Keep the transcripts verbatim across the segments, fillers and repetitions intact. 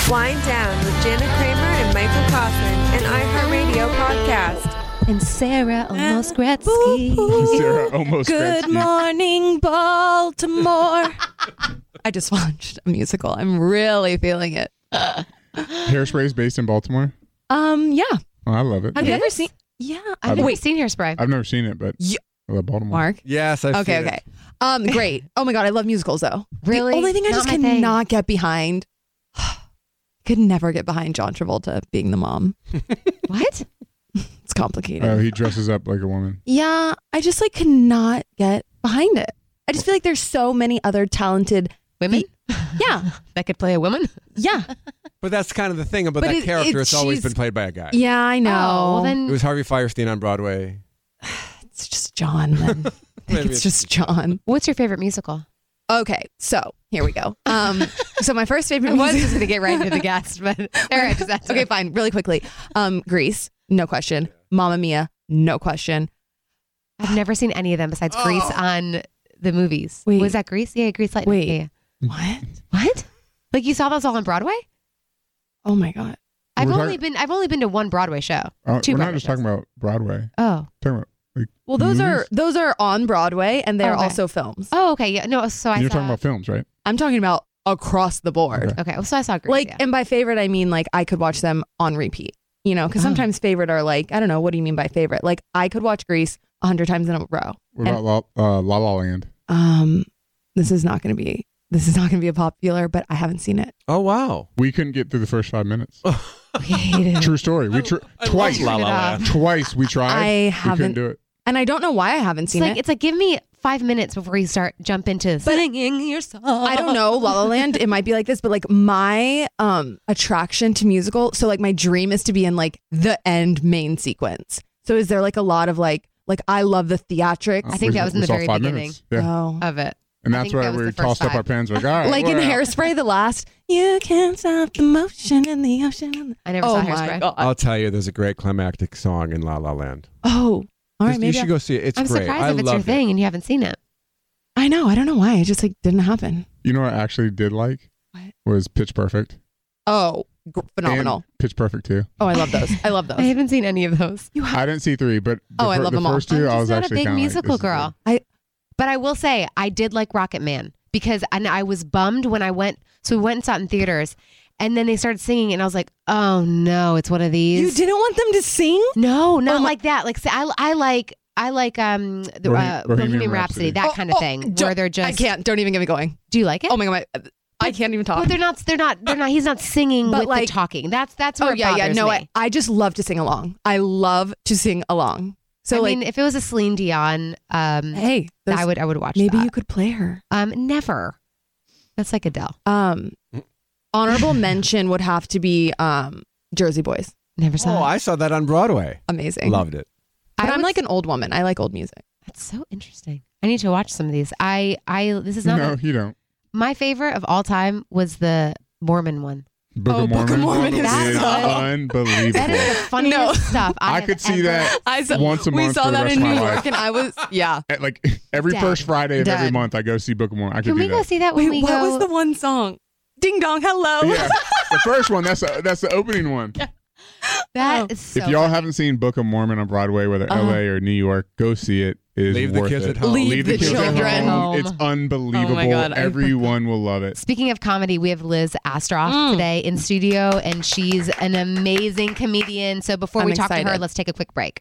Wind Down with Jana Kramer and Michael Kaufman, an iHeartRadio podcast. And Sarah Almost Gretzky. Sarah Almost Good Gretzky. morning, Baltimore. I just watched a musical. I'm really feeling it. Hairspray is based in Baltimore. Um, yeah. Oh, I love it. Have you It ever is? seen? Yeah. I've I've- never Wait, seen Hairspray. I've never seen it, but Yeah. I love Baltimore. Mark. Yes, I've Okay, seen okay. it. Um, great. Oh my god, I love musicals though. Really? The only thing I Not just my thing. cannot get behind. Could never get behind John Travolta being the mom. What? It's complicated. Oh, he dresses up like a woman. Yeah, I just like cannot get behind it. I just feel like there's so many other talented Women? Yeah, That could play a woman? yeah, But that's kind of the thing about But that it- character. it- It's always she's- been played by a guy. yeah. I know. Oh, well It then, was Harvey Firestein on Broadway. It's just John. Then. I think Maybe it's it's- just John. what's your favorite musical? Okay, so here we go. Um, so my first favorite I was music- just going to get right into the guest, but all right, just that's okay, fine. Really quickly. Um, Grease, no question. Mamma Mia, no question. I've never seen any of them besides Grease Oh. on the movies. Wait. Was that Grease? Yeah, Grease Lightning. Wait. Yeah, yeah. What? What? Like you saw those all on Broadway? Oh my god. I've We're only talking- been I've only been to one Broadway show. Uh, Two we're not Broadway just talking shows. about Broadway. Oh. We're talking about like Well, those are movies? those are on Broadway, and they're Okay. also films. Oh, okay. Yeah. No, so I You're saw talking about films, right? I'm talking about across the board. Okay. Okay. Well, so I saw Grease. Like, yeah. and by favorite, I mean like I could watch them on repeat. You know, because Oh. sometimes favorite are like I don't know. What do you mean by favorite? Like I could watch Grease a hundred times in a row. What And- about La, uh, La La Land? Um, this is not going to be this is not going to be a popular, but I haven't seen it. Oh, wow. We couldn't get through the first five minutes. We hated it. True story. We tr- I love twice, La La Turn it off. Land. twice we tried. I we haven't, couldn't do it. and I don't know why I haven't It's seen like it. it's like give me five minutes before you start jump into singing your song. I don't know, La La Land. It might be like this, but like my um attraction to musical. So like my dream is to be in like the end main sequence. So is there like a lot of like like I love the theatrics. I think We- that was in we the saw very five beginning. minutes. Yeah. Oh. of it. And I that's think why that was we the first tossed up five. our pens. Like, all right, Like in we're out. Hairspray, the last you can't stop the motion in the ocean. And the... I never Oh saw my Hairspray. god. I'll tell you, there's a great climactic song in La La Land. Oh, all right. you Maybe should I... go see it. It's I'm great. surprised I if it's your loved thing it. and you haven't seen it. I know. I don't know why. It just like didn't happen. You know what I actually did like? What? Was Pitch Perfect. Oh, g- phenomenal. And Pitch Perfect too. Oh, I love those. I love I those. haven't seen any of those. You ha- I didn't see three, but the, Oh, I fir- love the them all. first two, I'm I just was not a actually big kinda musical like, this is girl. good. I But I will say, I did like Rocket Man because and I was bummed when I went. So we went and saw it in theaters, and then they started singing, and I was like, "Oh no, it's one of these." you didn't want them to sing? No, not Oh, my- like that. Like say, I, I like, I like um the Bohe- uh, Bohemian Bohemian Rhapsody. Rhapsody, that Oh, kind of oh, thing, don't- where they're just. I can't. Don't even get me going. Do you like it? Oh my god, my, I can't even talk. But they're not. They're not. They're not. He's not singing But, with like- the talking. That's that's where oh it yeah, yeah. bothers No, me. I, I just love to sing along. I love to sing along. So I like, mean, if it was a Celine Dion, um, hey, those- I would I would watch. maybe that. you could play her. Um, never. That's like Adele. Um, honorable mention would have to be um Jersey Boys. Never saw. Oh, it. I saw that on Broadway. Amazing. Loved it. But I I'm would like an old woman. I like old music. That's so interesting. I need to watch some of these. I I this is not No, a- you don't. my favorite of all time was the Mormon one. Book Oh, of Book of Mormon, Mormon is is so- unbelievable. That is the funniest No. stuff. I, I have could see ever- that I saw, once a we month saw for the that rest in of New my York, life. and I was yeah. At, like every Dead. first Friday of every Dead. month, I go see Book of Mormon. I could Can do we go that. see that when Wait, we what go? was the one song? Ding dong, hello. Yeah, the first one. That's a, that's the opening one. That Oh. is so if y'all funny. haven't seen Book of Mormon on Broadway, whether Uh-huh. L A or New York, go see it. It is Leave the worth kids it. at home. Leave the kids at children home. It's unbelievable. Oh my God, I- Everyone will love it. Speaking of comedy, we have Liz Astroff Mm. today in studio, and she's an amazing comedian. So before I'm we talk to her, excited. let's take a quick break.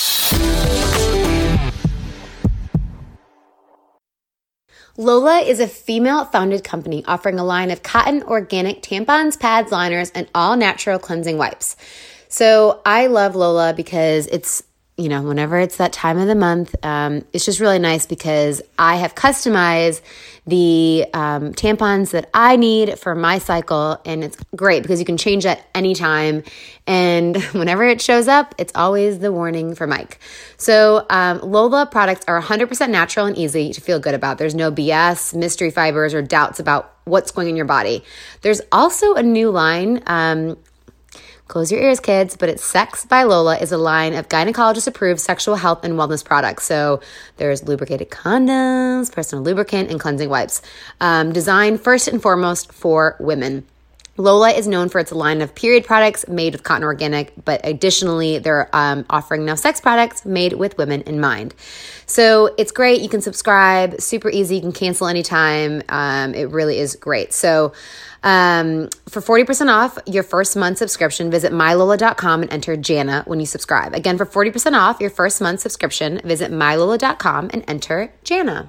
Lola is a female-founded company offering a line of cotton organic tampons, pads, liners, and all-natural cleansing wipes. So I love Lola because it's, you know, whenever it's that time of the month, um, it's just really nice because I have customized the um, tampons that I need for my cycle, and it's great because you can change at any time. And whenever it shows up, it's always the warning for Mike. So um, Lola products are one hundred percent natural and easy to feel good about. There's no B S, mystery fibers, or doubts about what's going in your body. There's also a new line. Um, Close your ears, kids, but it's Sex by Lola is a line of gynecologist-approved sexual health and wellness products. So there's lubricated condoms, personal lubricant, and cleansing wipes, um, designed first and foremost for women. Lola is known for its line of period products made with cotton organic, but additionally, they're um, offering now sex products made with women in mind. So it's great. You can subscribe, super easy. You can cancel anytime. Um, it really is great. So um, for forty percent off your first month subscription, visit my lola dot com and enter Jana when you subscribe. Again, for forty percent off your first month subscription, visit my lola dot com and enter Jana.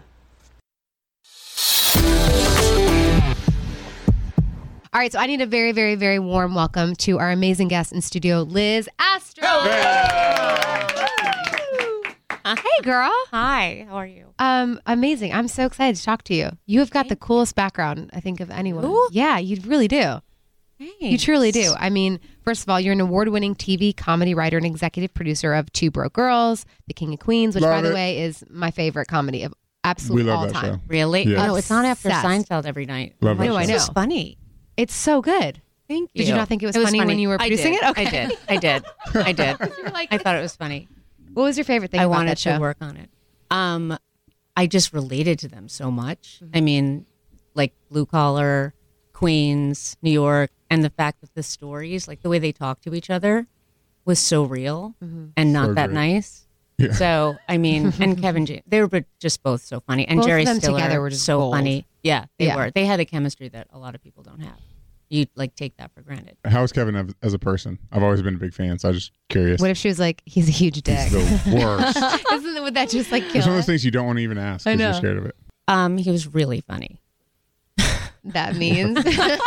All right, so I need a very, very, very warm welcome to our amazing guest in studio, Liz Astro. Hey, girl. Hi, how are you? Um, amazing. I'm so excited to talk to you. You have got the coolest background, I think, of anyone. Ooh. Yeah, you really do. Thanks. You truly do. I mean, first of all, you're an award-winning T V comedy writer and executive producer of Two Broke Girls, The King of Queens, which, Love by the it. way, is my favorite comedy of absolute We love all that time. show. Really? Yeah. No, it's on after Obsessed. Seinfeld every night. Love I know, that I show. know. It's funny. It's so good. Thank you. Did you not think it was, It was funny, when funny. you were I producing did. it? Okay. I did. I did. I did. I thought it was funny. What was your favorite thing I about wanted that show? to work on it. Um, I just related to them so much. Mm-hmm. I mean, like blue collar, Queens, New York, and the fact that the stories, like the way they talk to each other, was so real Mm-hmm. and not So that great. nice. Yeah. So I mean, and Kevin James, they were just both so funny, and Both of Jerry them Stiller together were just so gold. funny. Yeah, they Yeah. were. They had a chemistry that a lot of people don't have. You like take that for granted. How's Kevin as- as a person? I've always been a big fan, so I'm just curious. What if she was like, he's a huge dick? He's the worst. Isn't would that just like It's kill one of it? those things you don't want to even ask I because you're know. scared of it. Um, he was really funny. That means.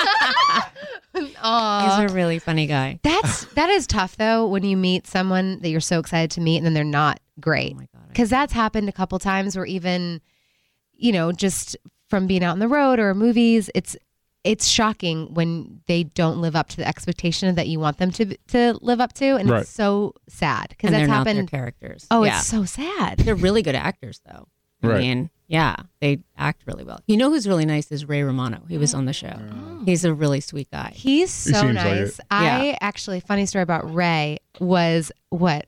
He's Aw. a really funny guy. That's that is tough though when you meet someone that you're so excited to meet and then they're not great. Oh my god. I- Because that's happened a couple times where even, you know, just from being out on the road or movies, it's it's shocking when they don't live up to the expectation that you want them to to live up to, and Right. it's so sad because and that's they're not their happened. characters. Oh, yeah. it's so sad. They're really good actors, though. I Right. mean, yeah, they act really well. You know who's really nice is Ray Romano. He was on the show. He's a really sweet guy. He's so seems like nice. it. I actually, funny story about Ray was what.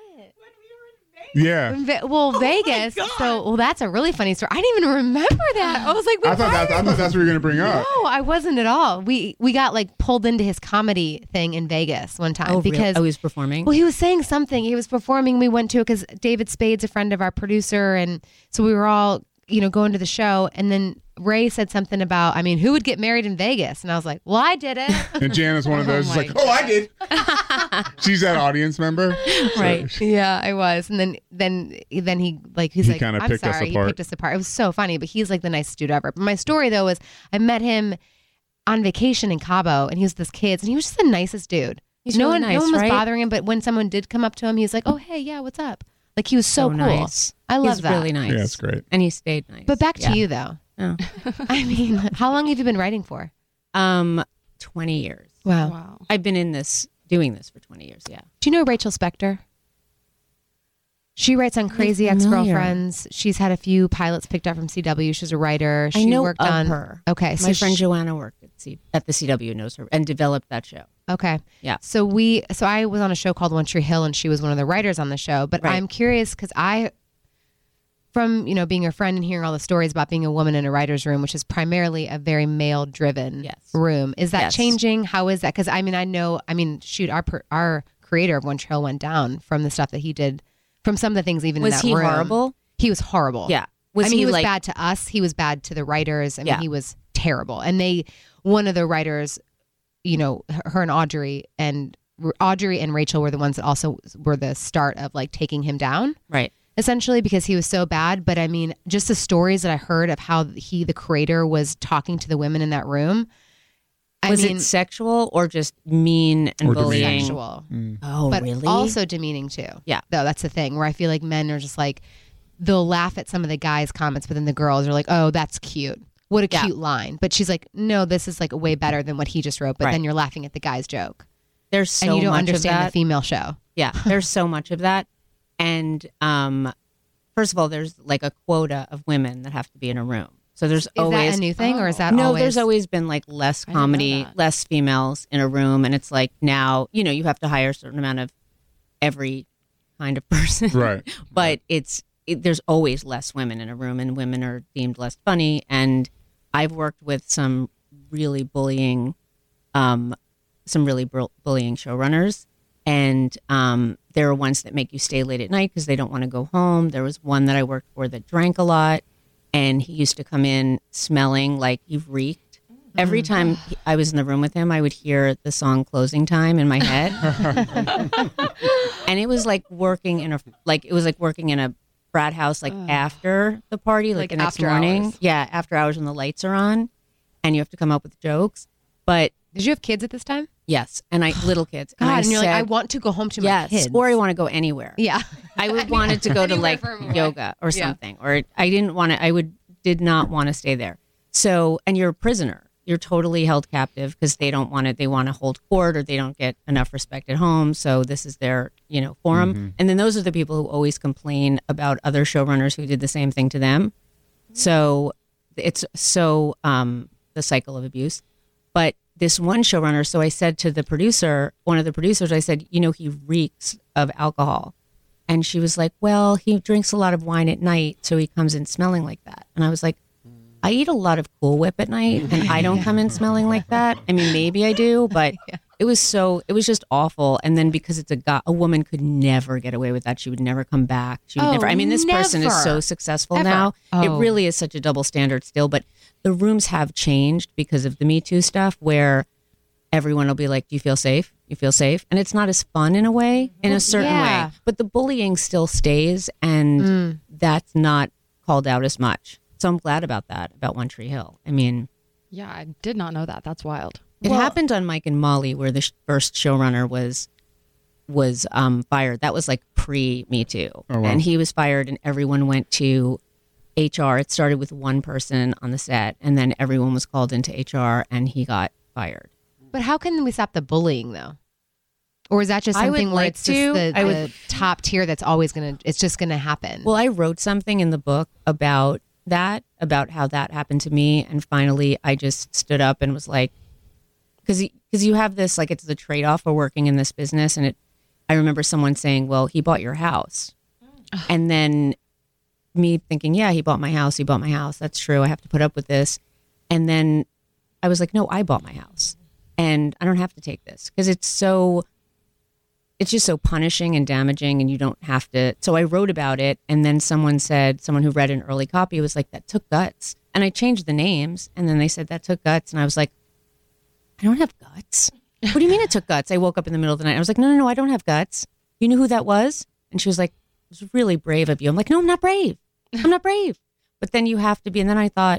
Yeah. Ve- Well, Vegas. So, well, that's a really funny story. I didn't even remember that. I was like, wait, I thought why that, I thought that's what you were gonna bring up. No, I wasn't at all. We we got like pulled into his comedy thing in Vegas one time Oh, really? because Oh, he was performing. well, he was saying something. He was performing. We went to it because David Spade's a friend of our producer, and so we were all you know going to the show. And then Ray said something about, I mean, who would get married in Vegas? And I was like, well, I did it. And Jana's one of those. Oh It's my like, oh, I did. She's that audience member, So Right. she- Yeah, I was. And then then then he like he's He like, kinda I'm picked us sorry, he apart. picked us apart. It was so funny, but he's like the nicest dude ever. But my story though was I met him on vacation in Cabo, and he was with his kids, and he was just the nicest dude. He's no really one nice, no one was right? bothering him, but when someone did come up to him, he was like, oh hey, yeah, what's up? Like he was so, cool. nice. I love He's that. really nice. Yeah, it's great. And he stayed nice. But back to Yeah. you though. Oh. I mean, how long have you been writing for? Um, twenty years. Wow. Wow. I've been in this, doing this for twenty years. Yeah. Do you know Rachel Spector? She writes on Crazy familiar. Ex-Girlfriends. She's had a few pilots picked up from C W. She's a writer. She I know worked of on her. Okay, so My friend she- Joanna worked at, C- at the C W, knows her, and developed that show. Okay. Yeah. So we so I was on a show called One Tree Hill, and she was one of the writers on the show. But Right. I'm curious because I, from you know being a friend and hearing all the stories about being a woman in a writer's room, which is primarily a very male driven Yes. room, is that Yes. changing? How is that? Because I mean I know I mean shoot our per, our creator of One Tree Hill went down from the stuff that he did, from some of the things even Was in that he room. horrible? He was horrible. Yeah. Was I mean, he, he was like, bad to us. He was bad to the writers. I mean, Yeah. he was terrible. And they, one of the writers, you know, her her and Audrey and Audrey and Rachel were the ones that also were the start of like taking him down, Right. essentially, because he was so bad. But I mean, just the stories that I heard of how he, the creator, was talking to the women in that room. I Was mean, it sexual or just mean and Or bullying? sexual. Oh, but really? also demeaning too. Yeah. Though that's the thing where I feel like men are just like, they'll laugh at some of the guys' comments, but then the girls are like, oh, that's cute. What a Yeah. cute line. But she's like, no, this is like way better than what he just wrote. But Right. then you're laughing at the guy's joke. There's so and you don't much understand of the that. female show. Yeah, there's so much of that. And um, first of all, there's like a quota of women that have to be in a room. So there's Is always that a new thing or is that no. always? There's always been like less I didn't know comedy, that. less females in a room, and it's like now you know you have to hire a certain amount of every kind of person, Right. but it's it, there's always less women in a room, and women are deemed less funny. And I've worked with some really bullying um, some really br- bullying showrunners. And um, there are ones that make you stay late at night because they don't want to go home. There was one that I worked for that drank a lot, and he used to come in smelling like he reeked. Every time he- I was in the room with him, I would hear the song "Closing Time" in my head, and it was like working in a like it was like working in a frat house, like after the party, like, Like the next after morning. hours. Yeah, after hours when the lights are on, and you have to come up with jokes. But Did you have kids at this time? yes, and I little kids, and God, I and you're said, like, I want to go home to my yes, kids. or I want to go anywhere. Yeah. I would wanted to go to Anywhere like from away. yoga or Yeah. something, or I didn't want to. I would did not want to stay there. So, and you're a prisoner. You're totally held captive because they don't want to. They want to hold court, or they don't get enough respect at home. So this is their, you know, forum. And then those are the people who always complain about other showrunners who did the same thing to them. So it's so um, the cycle of abuse. But this one showrunner. So I said to the producer, one of the producers, I said, you know, he reeks of alcohol. And she was like, well, he drinks a lot of wine at night, so he comes in smelling like that. And I was like, I eat a lot of Cool Whip at night, and I don't come in smelling like that. I mean, maybe I do, but it was so, it was just awful. And then because it's a guy, a woman could never get away with that. She would never come back. She would Oh, never, I mean, this person is so never. successful Ever. now. It Oh. really is such a double standard still, but the rooms have changed because of the Me Too stuff where everyone will be like, do you feel safe? You feel safe? And it's not as fun in a way, in a certain Yeah. way, but the bullying still stays, and Mm. that's not called out as much. So I'm glad about that, about One Tree Hill. I mean, Yeah, I did not know that. That's wild. it happened on Mike and Molly, where the sh- first showrunner was was um, fired. That was like pre Me Too, Oh, wow. and he was fired, and everyone went to H R. It started with one person on the set, and then everyone was called into H R, and he got fired. But how can we stop the bullying though? Or is that just I would something where like it's to. just the, I the would- top tier that's always gonna it's just gonna happen? Well, I wrote something in the book about that, about how that happened to me, and finally, I just stood up and was like, because because you have this, like, it's the trade off for working in this business, and it. I remember someone saying, "Well, he bought your house," and then me thinking, "Yeah, he bought my house. He bought my house. That's true. I have to put up with this," and then I was like, "No, I bought my house, and I don't have to take this because it's so." It's just so punishing and damaging, and you don't have to. So I wrote about it, and then someone said, someone who read an early copy was like, that took guts. And I changed the names, and then they said, that took guts. And I was like, I don't have guts. What do you mean it took guts? I woke up in the middle of the night. I was like, no, no, no, I don't have guts. You knew who that was? And she was like, it was really brave of you. I'm like, no, I'm not brave. I'm not brave. But then you have to be. And then I thought,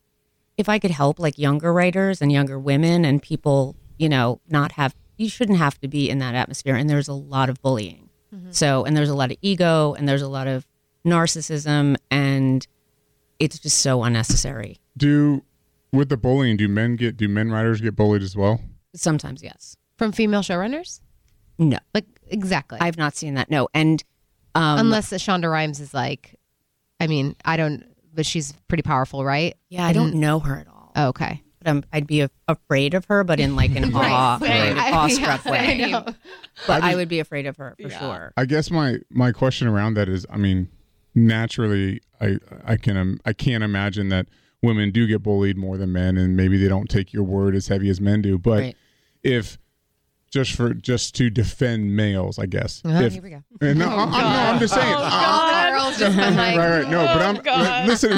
if I could help like younger writers and younger women and people, you know, not have, you shouldn't have to be in that atmosphere. And there's a lot of bullying. Mm-hmm. So, and there's a lot of ego, and there's a lot of narcissism, and it's just so unnecessary. Do with the bullying, do men get do men writers get bullied as well? Sometimes, yes. From female showrunners? No, Like exactly. I've not seen that. No. And um, Unless Shonda Rhimes is like, I mean, I don't, but she's pretty powerful, right? yeah, I don't know her at all. Oh, okay. But I'm, I'd be a, afraid of her, but in like an awe, Right. right, awestruck Yeah, way. I know. But I I, just- would be afraid of her for sure. I guess my my question around that is, I mean, naturally, I I can um, I can't imagine that women do get bullied more than men, and maybe they don't take your word as heavy as men do. But Right. if just for just to defend males, I guess. Uh-huh. if, Here we go. and no, I'm, I'm, no, I'm just saying. I- Girls just been like, right, right. No, but I'm li- listen.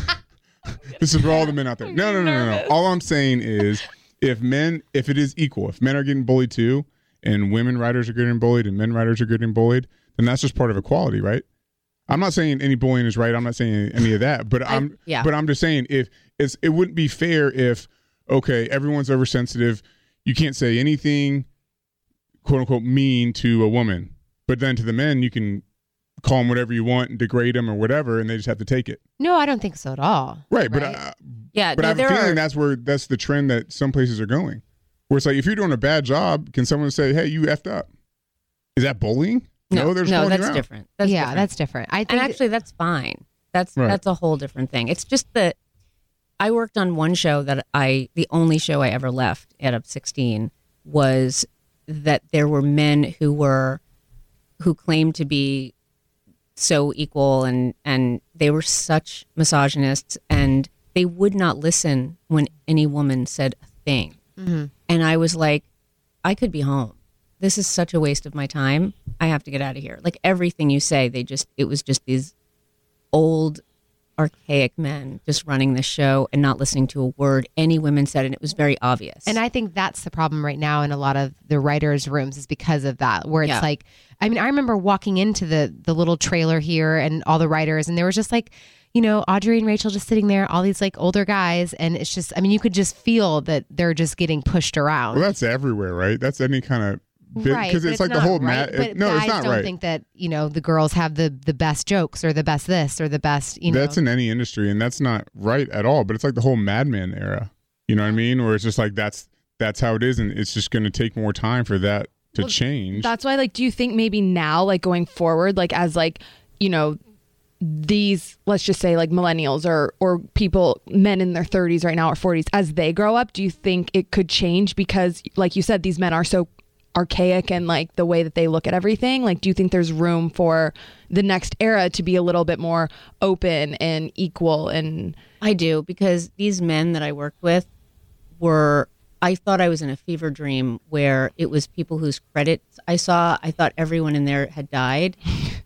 This is for all the men out there. No, no, no, no, no. All I'm saying is, if men, if it is equal, if men are getting bullied too, and women writers are getting bullied, and men writers are getting bullied, then that's just part of equality, right? I'm not saying any bullying is right. I'm not saying any of that. But I'm, yeah. but I'm just saying if it's, it wouldn't be fair if, okay, everyone's oversensitive. You can't say anything, quote unquote, mean to a woman, but then to the men, you can call them whatever you want and degrade them or whatever, and they just have to take it. no, I don't think so at all. Right, but Right. uh, Yeah, but no, I have a there feeling are, that's where that's the trend that some places are going. Where it's like, if you're doing a bad job, can someone say, "Hey, you effed up"? Is that bullying? no, they're just no, calling you that's out. different. That's yeah, different. that's different. I think And actually, that's fine. That's Right. that's a whole different thing. It's just that I worked on one show that I, the only show I ever left at up sixteen was that there were men who were, who claimed to be so equal, and, and they were such misogynists, and they would not listen when any woman said a thing. Mhm. And I I was like, I could be home. This is such a waste of my time. I have to get out of here. Like everything you say, they just, it was just these old, archaic men just running the show and not listening to a word any women said, and it was very obvious. And I think that's the problem right now in a lot of the writers' rooms is because of that, where it's Yeah. like, I mean, I remember walking into the the little trailer here and all the writers, and there was just like, you know, Audrey and Rachel just sitting there, all these like older guys, and it's just, I mean, you could just feel that they're just getting pushed around. Well, that's everywhere, right? That's any kind of Right, because but it's like the not whole right. mat. But No, guys it's not don't right. think that, you know, the girls have the the best jokes or the best this or the best, you know. That's in any industry, and that's not right at all. But it's like the whole Mad Men era. You know what I mean? Where it's just like that's that's how it is, and it's just going to take more time for that to Well, change. That's why, like, do you think maybe now, like going forward, like as like, you know, these, let's just say like millennials or or people, men in their thirties right now or forties, as they grow up, do you think it could change? Because like you said, these men are so archaic and like the way that they look at everything. Like, do you think there's room for the next era to be a little bit more open and equal? And I do, because these men that I worked with were, I thought I was in a fever dream where it was people whose credits I saw. I thought everyone in there had died.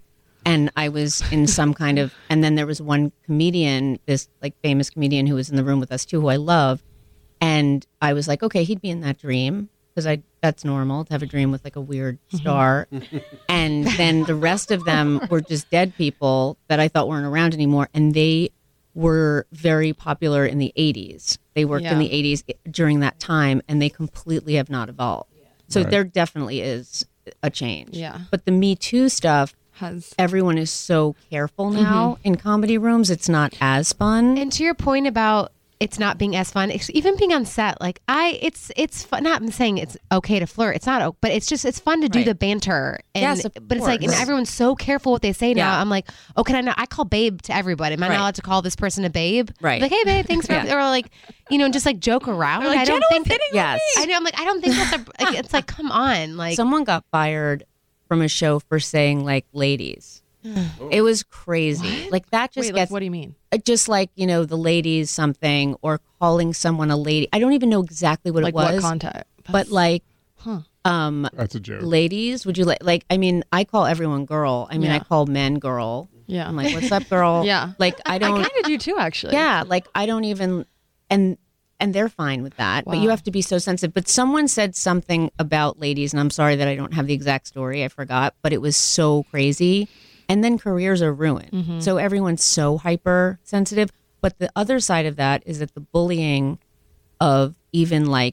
And I was in some kind of, and then there was one comedian, this like famous comedian who was in the room with us too, who I love. And I was like, okay, he'd be in that dream, because I that's normal to have a dream with like a weird star. And then the rest of them were just dead people that I thought weren't around anymore. And they were very popular in the eighties. They worked Yeah. in the eighties during that time, and they completely have not evolved. So Right. there definitely is a change. Yeah. But the Me Too stuff, has everyone is so careful now in comedy rooms. It's not as fun. And to your point about it's not being as fun, it's- even being on set, like I, it's it's fun. Not I'm saying it's okay to flirt. It's not, o- but it's just it's fun to do Right. the banter. And, Yes, of but it's like, and course. everyone's so careful what they say now. Yeah. I'm like, oh, can I not? I call babe to everybody. Am I Right. not allowed to call this person a babe? Right. Like, hey, babe, thanks for, Yeah. or like, you know, just like joke around. like, I don't "Jenna was think that, hitting on Yes. I know. I'm like, I don't think that's a. Like, it's like, come on, like. Someone got fired from a show for saying like ladies. It was crazy. Like that just wait, like, gets what do you mean? uh, just like, you know, the ladies something, or calling someone a lady. I don't even know exactly what Like it was. what contact? But like Huh. um That's a joke. ladies, would you like like I mean, I call everyone girl. I mean, I Yeah. call men girl. Yeah. I'm like, what's up, girl? Yeah. Like I I don't kind of do too, actually. Yeah, like I don't even, and and they're fine with that. But you Wow. have to be so sensitive. But someone said something about ladies, and I'm sorry that I don't have the exact story. I forgot, but it was so crazy. And then careers are ruined. Mm-hmm. So everyone's so hypersensitive. But the other side of that is that the bullying of even like,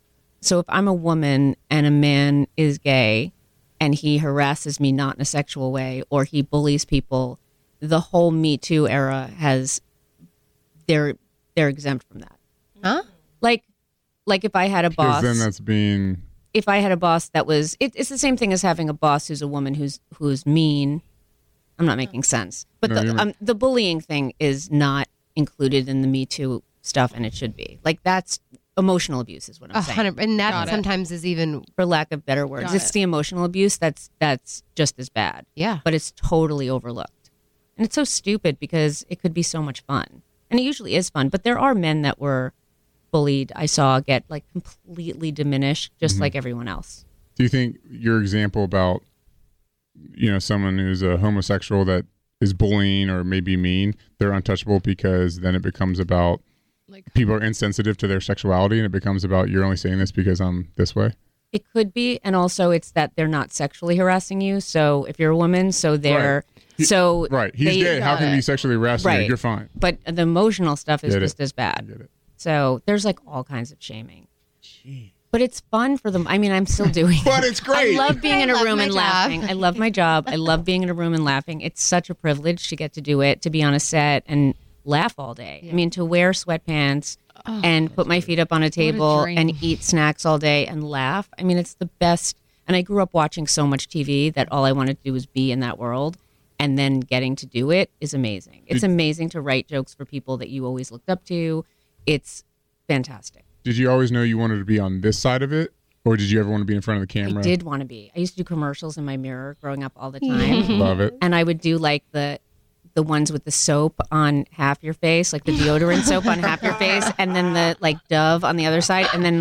so if I'm a woman and a man is gay and he harasses me not in a sexual way, or he bullies people, the whole Me Too era has, they're they're exempt from that. Huh? Like, like if I had a Because boss, then that's being if I had a boss that was, it, it's the same thing as having a boss who's a woman who's who's mean. I'm not making sense, but No, the you're- um, the bullying thing is not included in the Me Too stuff, and it should be. Like that's emotional abuse, is what I'm A saying. hundred, and that Got it. sometimes is even For lack of better words, Got it's it. the emotional abuse that's that's just as bad. yeah. But it's totally overlooked, and it's so stupid because it could be so much fun, and it usually is fun. But there are men that were bullied. I saw get like completely diminished, just like everyone else. Do you think your example about, you know, someone who's a homosexual that is bullying or maybe mean, they're untouchable because then it becomes about Like- people are insensitive to their sexuality, and it becomes about you're only saying this because I'm this way? It could be, and also it's that they're not sexually harassing you. So if you're a woman, so they're He- so Right. He's they- gay. How got can he it. be sexually harassing you? Right. You're fine. But the emotional stuff is Get it. just as I bad. get it. So there's like all kinds of shaming. But it's fun for them. I mean, I'm still doing. But it's great. I love being I in a love room my and job. laughing. I love my job. I love being in a room and laughing. It's such a privilege to get to do it, to be on a set and laugh all day. I mean, to wear sweatpants and put my feet up on a table dream. and eat snacks all day and laugh. I mean, it's the best. And I grew up watching so much T V that all I wanted to do was be in that world. And then getting to do it is amazing. It's amazing to write jokes for people that you always looked up to. It's fantastic. Did you always know you wanted to be on this side of it, or did you ever want to be in front of the camera? I did want to be. I used to do commercials in my mirror growing up all the time. Love it. And I would do like the the ones with the soap on half your face, like the deodorant soap on half your face, and then the like Dove on the other side, and then like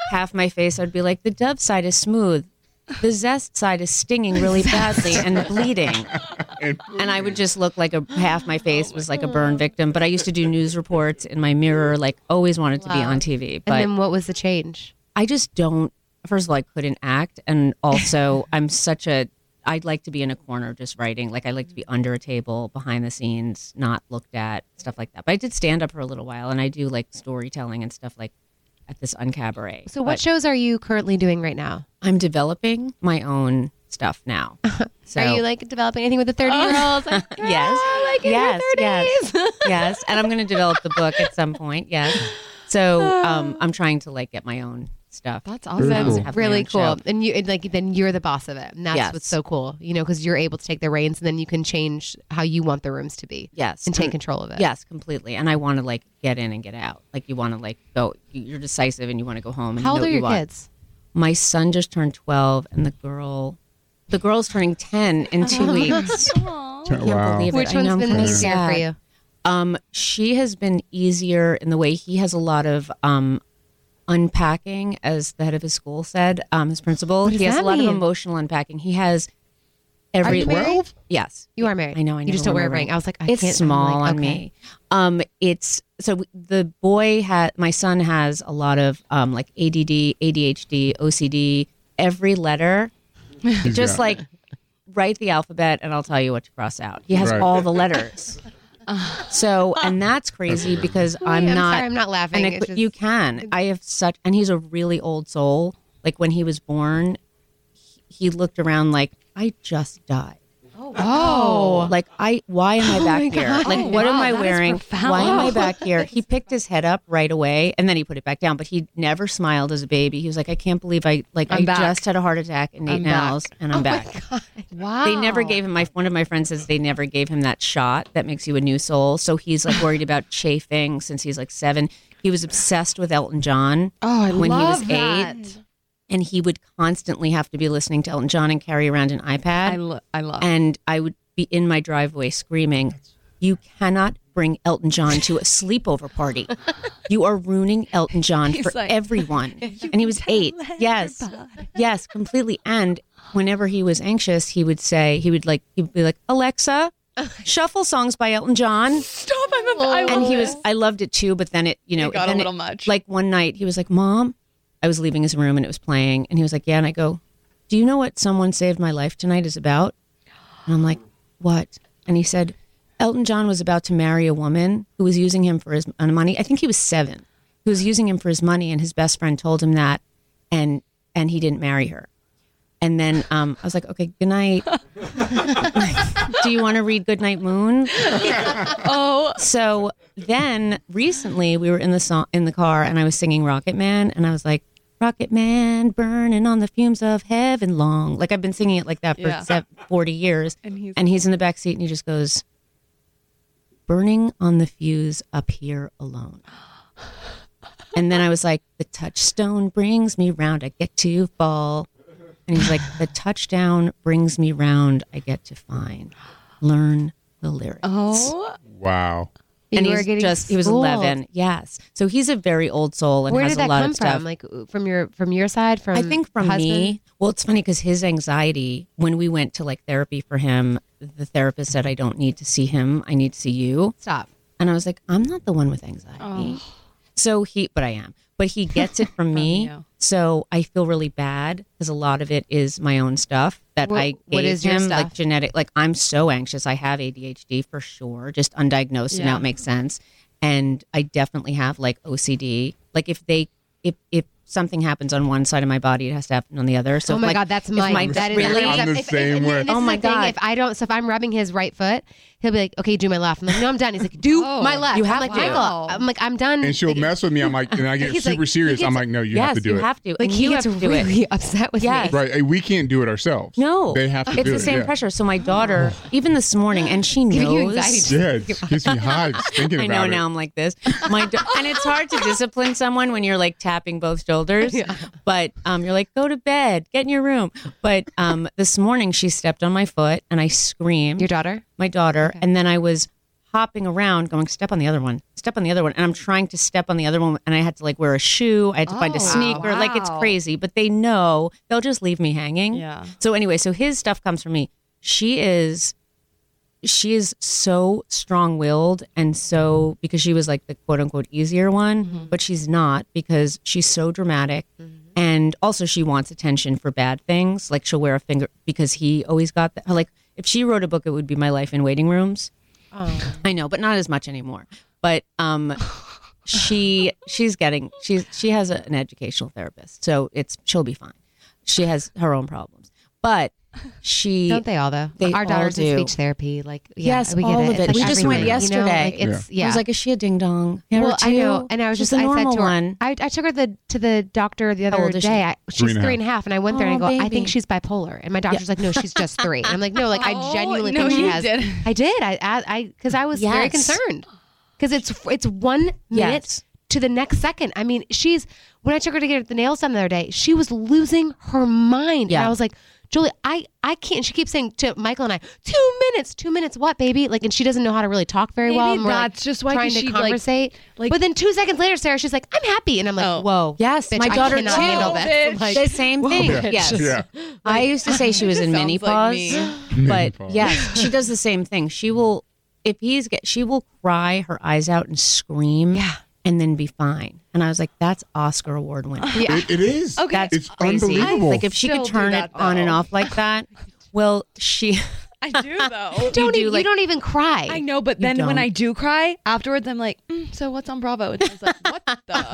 half my face, I'd be like, the Dove side is smooth. The Zest side is stinging really badly and bleeding. And, And I would just look like a half my face was like a burn victim. But I used to do news reports in my mirror, like always wanted to be Wow. on T V. And But then what was the change? I just don't, first of all, I couldn't act. And also, I'm such a, I'd like to be in a corner just writing. Like, I like to be under a table, behind the scenes, not looked at, stuff like that. But I did stand up for a little while, and I do like storytelling and stuff like at this Uncabaret. So what But shows are you currently doing right now? I'm developing my own stuff now. So, Are you like developing anything with the thirty year olds? Like, yes, "Ah, like in yes, your yes, thirties." yes. And I'm going to develop the book at some point. Yes. So um, I'm trying to like get my own stuff. That's Very awesome. cool. Have my Really own cool. show. And you and like then you're the boss of it. And that's Yes. what's so cool. You know, because you're able to take the reins and then you can change how you want the rooms to be. Yes. And take control of it. Yes, completely. And I want to like get in and get out. Like you want to like go. You're decisive and you want to go home. And How you old know are what your you want. kids? My son just turned twelve, and the girl, the girl's turning ten in two weeks. wow. believe it. Which I know, one's I'm been kinda easier for sad. you? Um, she has been easier in the way he has a lot of um, unpacking, as the head of his school said, um, his principal. What does He has that a lot mean? of emotional unpacking. He has Are every you married? twelve? yes. You are married. I know. I You never just don't wear wear a ring. I was like, I it's can't. I'm small like, on okay. me. Um, it's so the boy had my son has a lot of um like A D D, A D H D, O C D. Every letter, He's just got- like write the alphabet, and I'll tell you what to cross out. He has Right. all the letters. So, and that's crazy because I'm I'm not. sorry, I'm not laughing. And it, It's just- you can. I have such, and he's a really old soul. Like when he was born, he, he looked around like I just died. Oh. Like I, why am I back here? God. Like Oh, what am wow, I that is wearing? profound. Why am I back here? He picked his head up right away and then he put it back down. But he never smiled as a baby. He was like, I can't believe I like I'm I back. just had a heart attack and ate I'm back. nails and I'm back. Wow. They never gave him. My one of my friends says they never gave him that shot that makes you a new soul. So he's like worried about chafing since he's like seven. He was obsessed with Elton John. Oh, I when love he was that. eight, and he would constantly have to be listening to Elton John and carry around an iPad. I, lo- I love and I would be in my driveway screaming, "You cannot bring Elton John to a sleepover party. You are ruining Elton John He's for like, everyone." And he was eight. Yes, yes, completely. And whenever he was anxious, he would say, he would like, he would be like, "Alexa, shuffle songs by Elton John." Stop. I'm a, I And love he was, this. I loved it too. But then it, you know, It got a then little much. Like one night, he was like, "Mom," I was leaving his room and it was playing, and he was like, "Yeah," and I go, "Do you know what Someone Saved My Life Tonight is about?" And I'm like, "What?" And he said, Elton John was about to marry a woman who was using him for his uh, money. I think he was seven. He was using him for his money, and his best friend told him that, and and he didn't marry her. And then um, I was like, "Okay, good night." Do you want to read Goodnight Moon? Oh, So then recently we were in the song in the car, and I was singing Rocket Man, and I was like, "Rocket Man, burning on the fumes of heaven long." Like I've been singing it like that for Yeah. sev- forty years. And he's- and he's in the back seat, and he just goes, "Burning on the fuse up here alone." And then I was like, "The touchstone brings me round, I get to fall." And he's like, "The touchdown brings me round, I get to find. Learn the lyrics." oh, Wow. And You were he's getting just, he was schooled. eleven. Yes. So he's a very old soul and Where has did a that lot come of stuff. from? Like from your from your side? From I think from husband? me. Well, it's funny because his anxiety, when we went to like therapy for him, the therapist said, "I don't need to see him. I need to see you." Stop. And I was like, "I'm not the one with anxiety." So he, but I am. But he gets it from me. you. So I feel really bad because a lot of it is my own stuff that What- I gave what is your him, stuff? like genetic. Like I'm so anxious. I have A D H D for sure, just undiagnosed, and now Yeah. it makes sense. And I definitely have like O C D. Like if they, if if something happens on one side of my body, it has to happen on the other. So Oh if, my like, God, that's if my, my that is really. I'm the if- if- same and way. this Oh is my the thing, God. If I don't, so if I'm rubbing his right foot, he'll be like, "Okay, do my left." I'm like, "No, I'm done." He's like, "Do Oh. my left." You I'm have like, to. "Michael," I'm like, "I'm done." And she'll Like, mess with me. I'm like, and I get He's super like- serious. he I'm gets- like, no, you yes, have to do you it. have to. Like and he you gets have to do really it. upset with Yes. me. Right. Hey, we can't do it ourselves. No, They have to it's do the it. same yeah. pressure. So my daughter, even this morning, and she Giving you knows. anxiety. Yeah, it gives me hives thinking I about know it. now I'm like this. My da- and it's hard to discipline someone when you're like tapping both shoulders. But um, you're like, "Go to bed, get in your room." But um, this morning she stepped on my foot and I screamed. Your daughter? My daughter, and then I was hopping around going, step on the other one, step on the other one. And I'm trying to step on the other one. And I had to like wear a shoe. I had to find a Oh, sneaker. Like it's wow. crazy, but they know they'll just leave me hanging. Yeah. So anyway, so his stuff comes from me. She is, she is so strong-willed and so, because she was like the quote unquote easier one, Mm-hmm. but she's not because she's so dramatic. And also she wants attention for bad things. Like she'll wear a finger because he always got that. Like if she wrote a book, it would be My Life in Waiting Rooms. Oh. I know, but not as much anymore. But um, she she's getting she's she has a, an educational therapist, so it's she'll be fine. She has her own problems, but she Don't they all though? They Our all daughter's in do. speech therapy. Like, yeah, Yes, we get all it. of It's it. like We just went everything, you know? yesterday. Like, it's, yeah. I was like, is she a ding dong? well, I know, and I was She's just, a I said normal to her, one. I, I took her the, to the doctor the How other old is she? day. I, she's Three and a three and a half, and I went there and I Oh, go, I baby. think she's bipolar, and my doctor's like, no, she's just three. And I'm like, no, like I Oh, genuinely no, think she you has. didn't. I did. I, I, because I, was very Yes. concerned because it's it's one minute Yes. to the next second. I mean, she's when I took her to get the nails done the other day, she was losing her mind, Yeah. and I was like, Julie, I, I can't. She keeps saying to Michael and I, two minutes, two minutes, what, baby? Like, and she doesn't know how to really talk very Maybe well. And we're that's like, just why, trying 'cause to she, like- conversate. like- but then two seconds later, Sarah, she's like, I'm happy, and I'm like, Oh. whoa, Yes, bitch, my I daughter cannot too. handle this. Bitch. Like, the same thing. Yeah. Yes. Yeah. I used to say she was in mini Sounds like pause, me. but Menopause. yes, she does the same thing. She will, if he's get, she will cry her eyes out and scream, Yeah. and then be fine. And I was like, that's Oscar award winning. yeah. It, it is. Okay. That's It's crazy. unbelievable. Like if she Still could do turn that, it on and though. off like that, well, she. I do though. don't do, even, like- you don't even cry. I know, but You then when don't. I do cry afterwards, I'm like, mm, so what's on Bravo? And I was like, what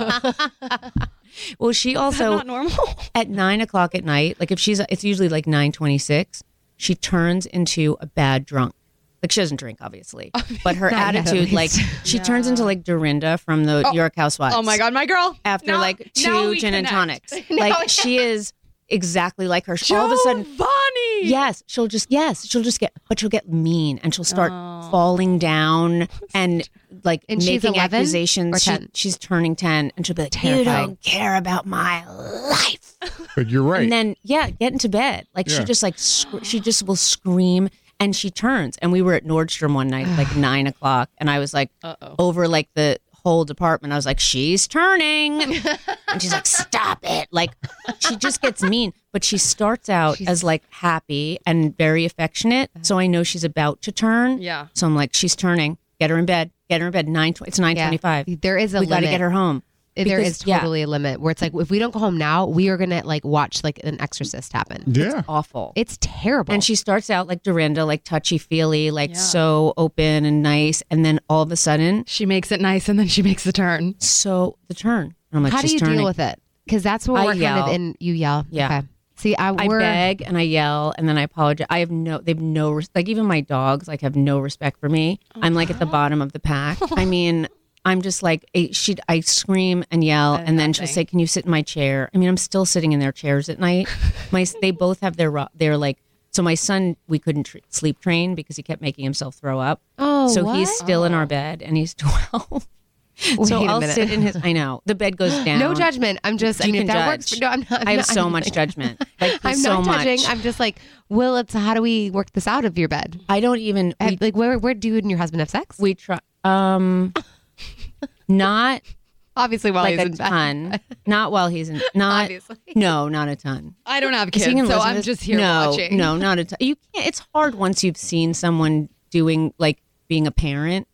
the? Well, she Is that also not normal? at nine o'clock at night, like if she's, it's usually like nine twenty six. She turns into a bad drunk. Like she doesn't drink, obviously, but her Not yet, at attitude, like least. she turns into like Dorinda from the New York Housewives. Oh my God, my girl. After Now- like now two we gin and connect. tonics, like she is exactly like her. All of a sudden, Giovanni. yes, she'll just yes, she'll just get, but she'll get mean and she'll start Oh. falling down and like And she's making eleven accusations. or She- ten? she's turning ten, and she'll be like, "You Terrifying. don't care about my life." But you're right. And then yeah, get into bed. Like she Yeah. just like sc- she just will scream and she turns. And we were at Nordstrom one night, like nine o'clock, and I was like Uh-oh. over like the whole department. I was like, she's turning, and she's like, stop it. Like she just gets mean, but she starts out as like happy and very affectionate. So I know she's about to turn. Yeah. So I'm like, she's turning. Get her in bed. Get her in bed. Nine. It's nine Yeah. twenty-five. There is a We got to limit. get her home. There Because- is yeah. totally a limit where it's like, if we don't go home now, we are going to like watch like an exorcist happen. yeah. Awful. It's terrible. And she starts out like Dorinda, like touchy feely, like Yeah. so open and nice, and then all of a sudden, She makes it nice and then she makes the turn. so the turn. And I'm like, how do she's you turning. deal with it? Because that's what I we're kind yell. of in. You yell. Yeah. Okay. See, I, I we're, beg and I yell and then I apologize. I have no, they've no, res- like even my dogs like have no respect for me. I'm like at the bottom of the pack. I mean, I'm just like, she, I scream and yell and then she'll nothing. say, can you sit in my chair? I mean, I'm still sitting in their chairs at night. My, they both have their, ro- they're like, so my son, we couldn't tr- sleep train because he kept making himself throw up. Oh, so what? he's still in our bed and he's twelve. so Wait a I'll minute. sit in his, I know, the bed goes down. No judgment. I'm just. I You mean, if can that judge. works. For, no, I'm not. I'm I have not- so I'm much like- judgment. Like I'm so not judging. much. I'm just like, Will, it's how do we work this out of your bed? I don't even, we, Have- like, where where do you and your husband have sex? we try, um, not Obviously, while like he's a in bed. ton. Not while he's in. Not Obviously. no, not a ton. I don't have 'Cause kids, he can so listen to I'm this. just here no, watching. No, not a ton. You can't. It's hard once you've seen someone doing like being a parent.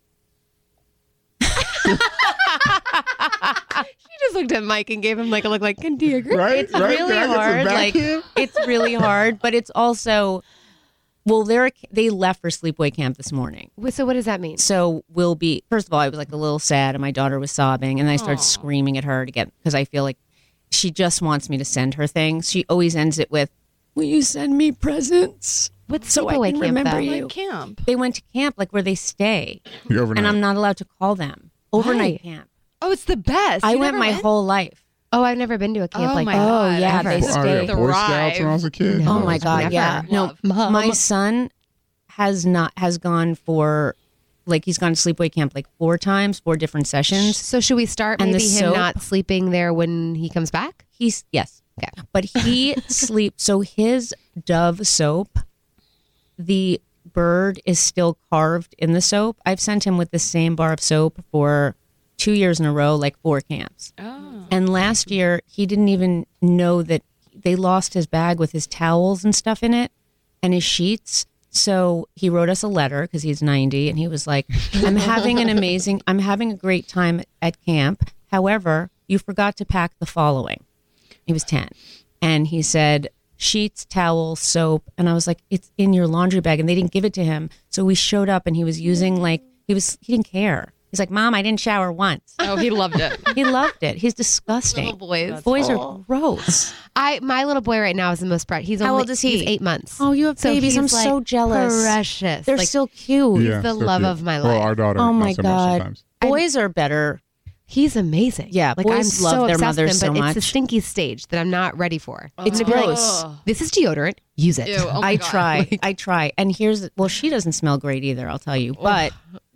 She just looked at Mike and gave him like a look like, do you agree? Right? It's right? really Can I get some hard. back Like here? it's really hard, but it's also. Well, they're they left for sleepaway camp this morning. Wait, So what does that mean? So we'll be, first of all, I was like a little sad and my daughter was sobbing and then I started screaming at her to get, because I feel like she just wants me to send her things. She always ends it with, will you send me presents? What's So I sleepaway can camp, remember though? you. Like camp. They went to camp like where they stay You're overnight. and I'm not allowed to call them. Overnight Why? camp. Oh, it's the best. I You went never my whole life. Oh, I've never been to a camp Oh like my that. God. Oh, yeah, ever. they Oh, yeah, stay. Boy Scouts when I was a kid. No. Oh my God. never. Yeah. No, Love. my son has not, has gone for, like he's gone to sleepaway camp like four times, four different sessions. So should we start And the maybe him soap? not sleeping there when he comes back? He's yes, Okay. but he sleeps. So his Dove soap, the bird is still carved in the soap. I've sent him with the same bar of soap for two years in a row, like four camps. Oh. And last year, he didn't even know that they lost his bag with his towels and stuff in it and his sheets. So he wrote us a letter because he's ninety, and he was like, I'm having an amazing, I'm having a great time at camp. However, you forgot to pack the following. He was ten. And he said, sheets, towels, soap. And I was like, it's in your laundry bag. And they didn't give it to him. So we showed up and he was using like, he was, he didn't care. He's like, Mom, I didn't shower once. Oh, he loved it. He loved it. He's disgusting. Little boys. Boys are gross. I my little boy right now is the most bright. He's How only, old is he? He's eight months. Oh, you have So babies. I'm he's, like, so jealous. Precious. They're Like, so cute. Yeah, the so love cute. of my Well, life. our daughter. Oh not my so much God. sometimes. Boys are better. He's amazing. Yeah, like boys I'm love so their obsessed with mothers him, so but much. it's the stinky stage that I'm not ready for. It's To be like, gross. this is deodorant. Use it. Ew, oh my I God. try. I try. And here's, the- well, she doesn't smell great either, I'll tell you. But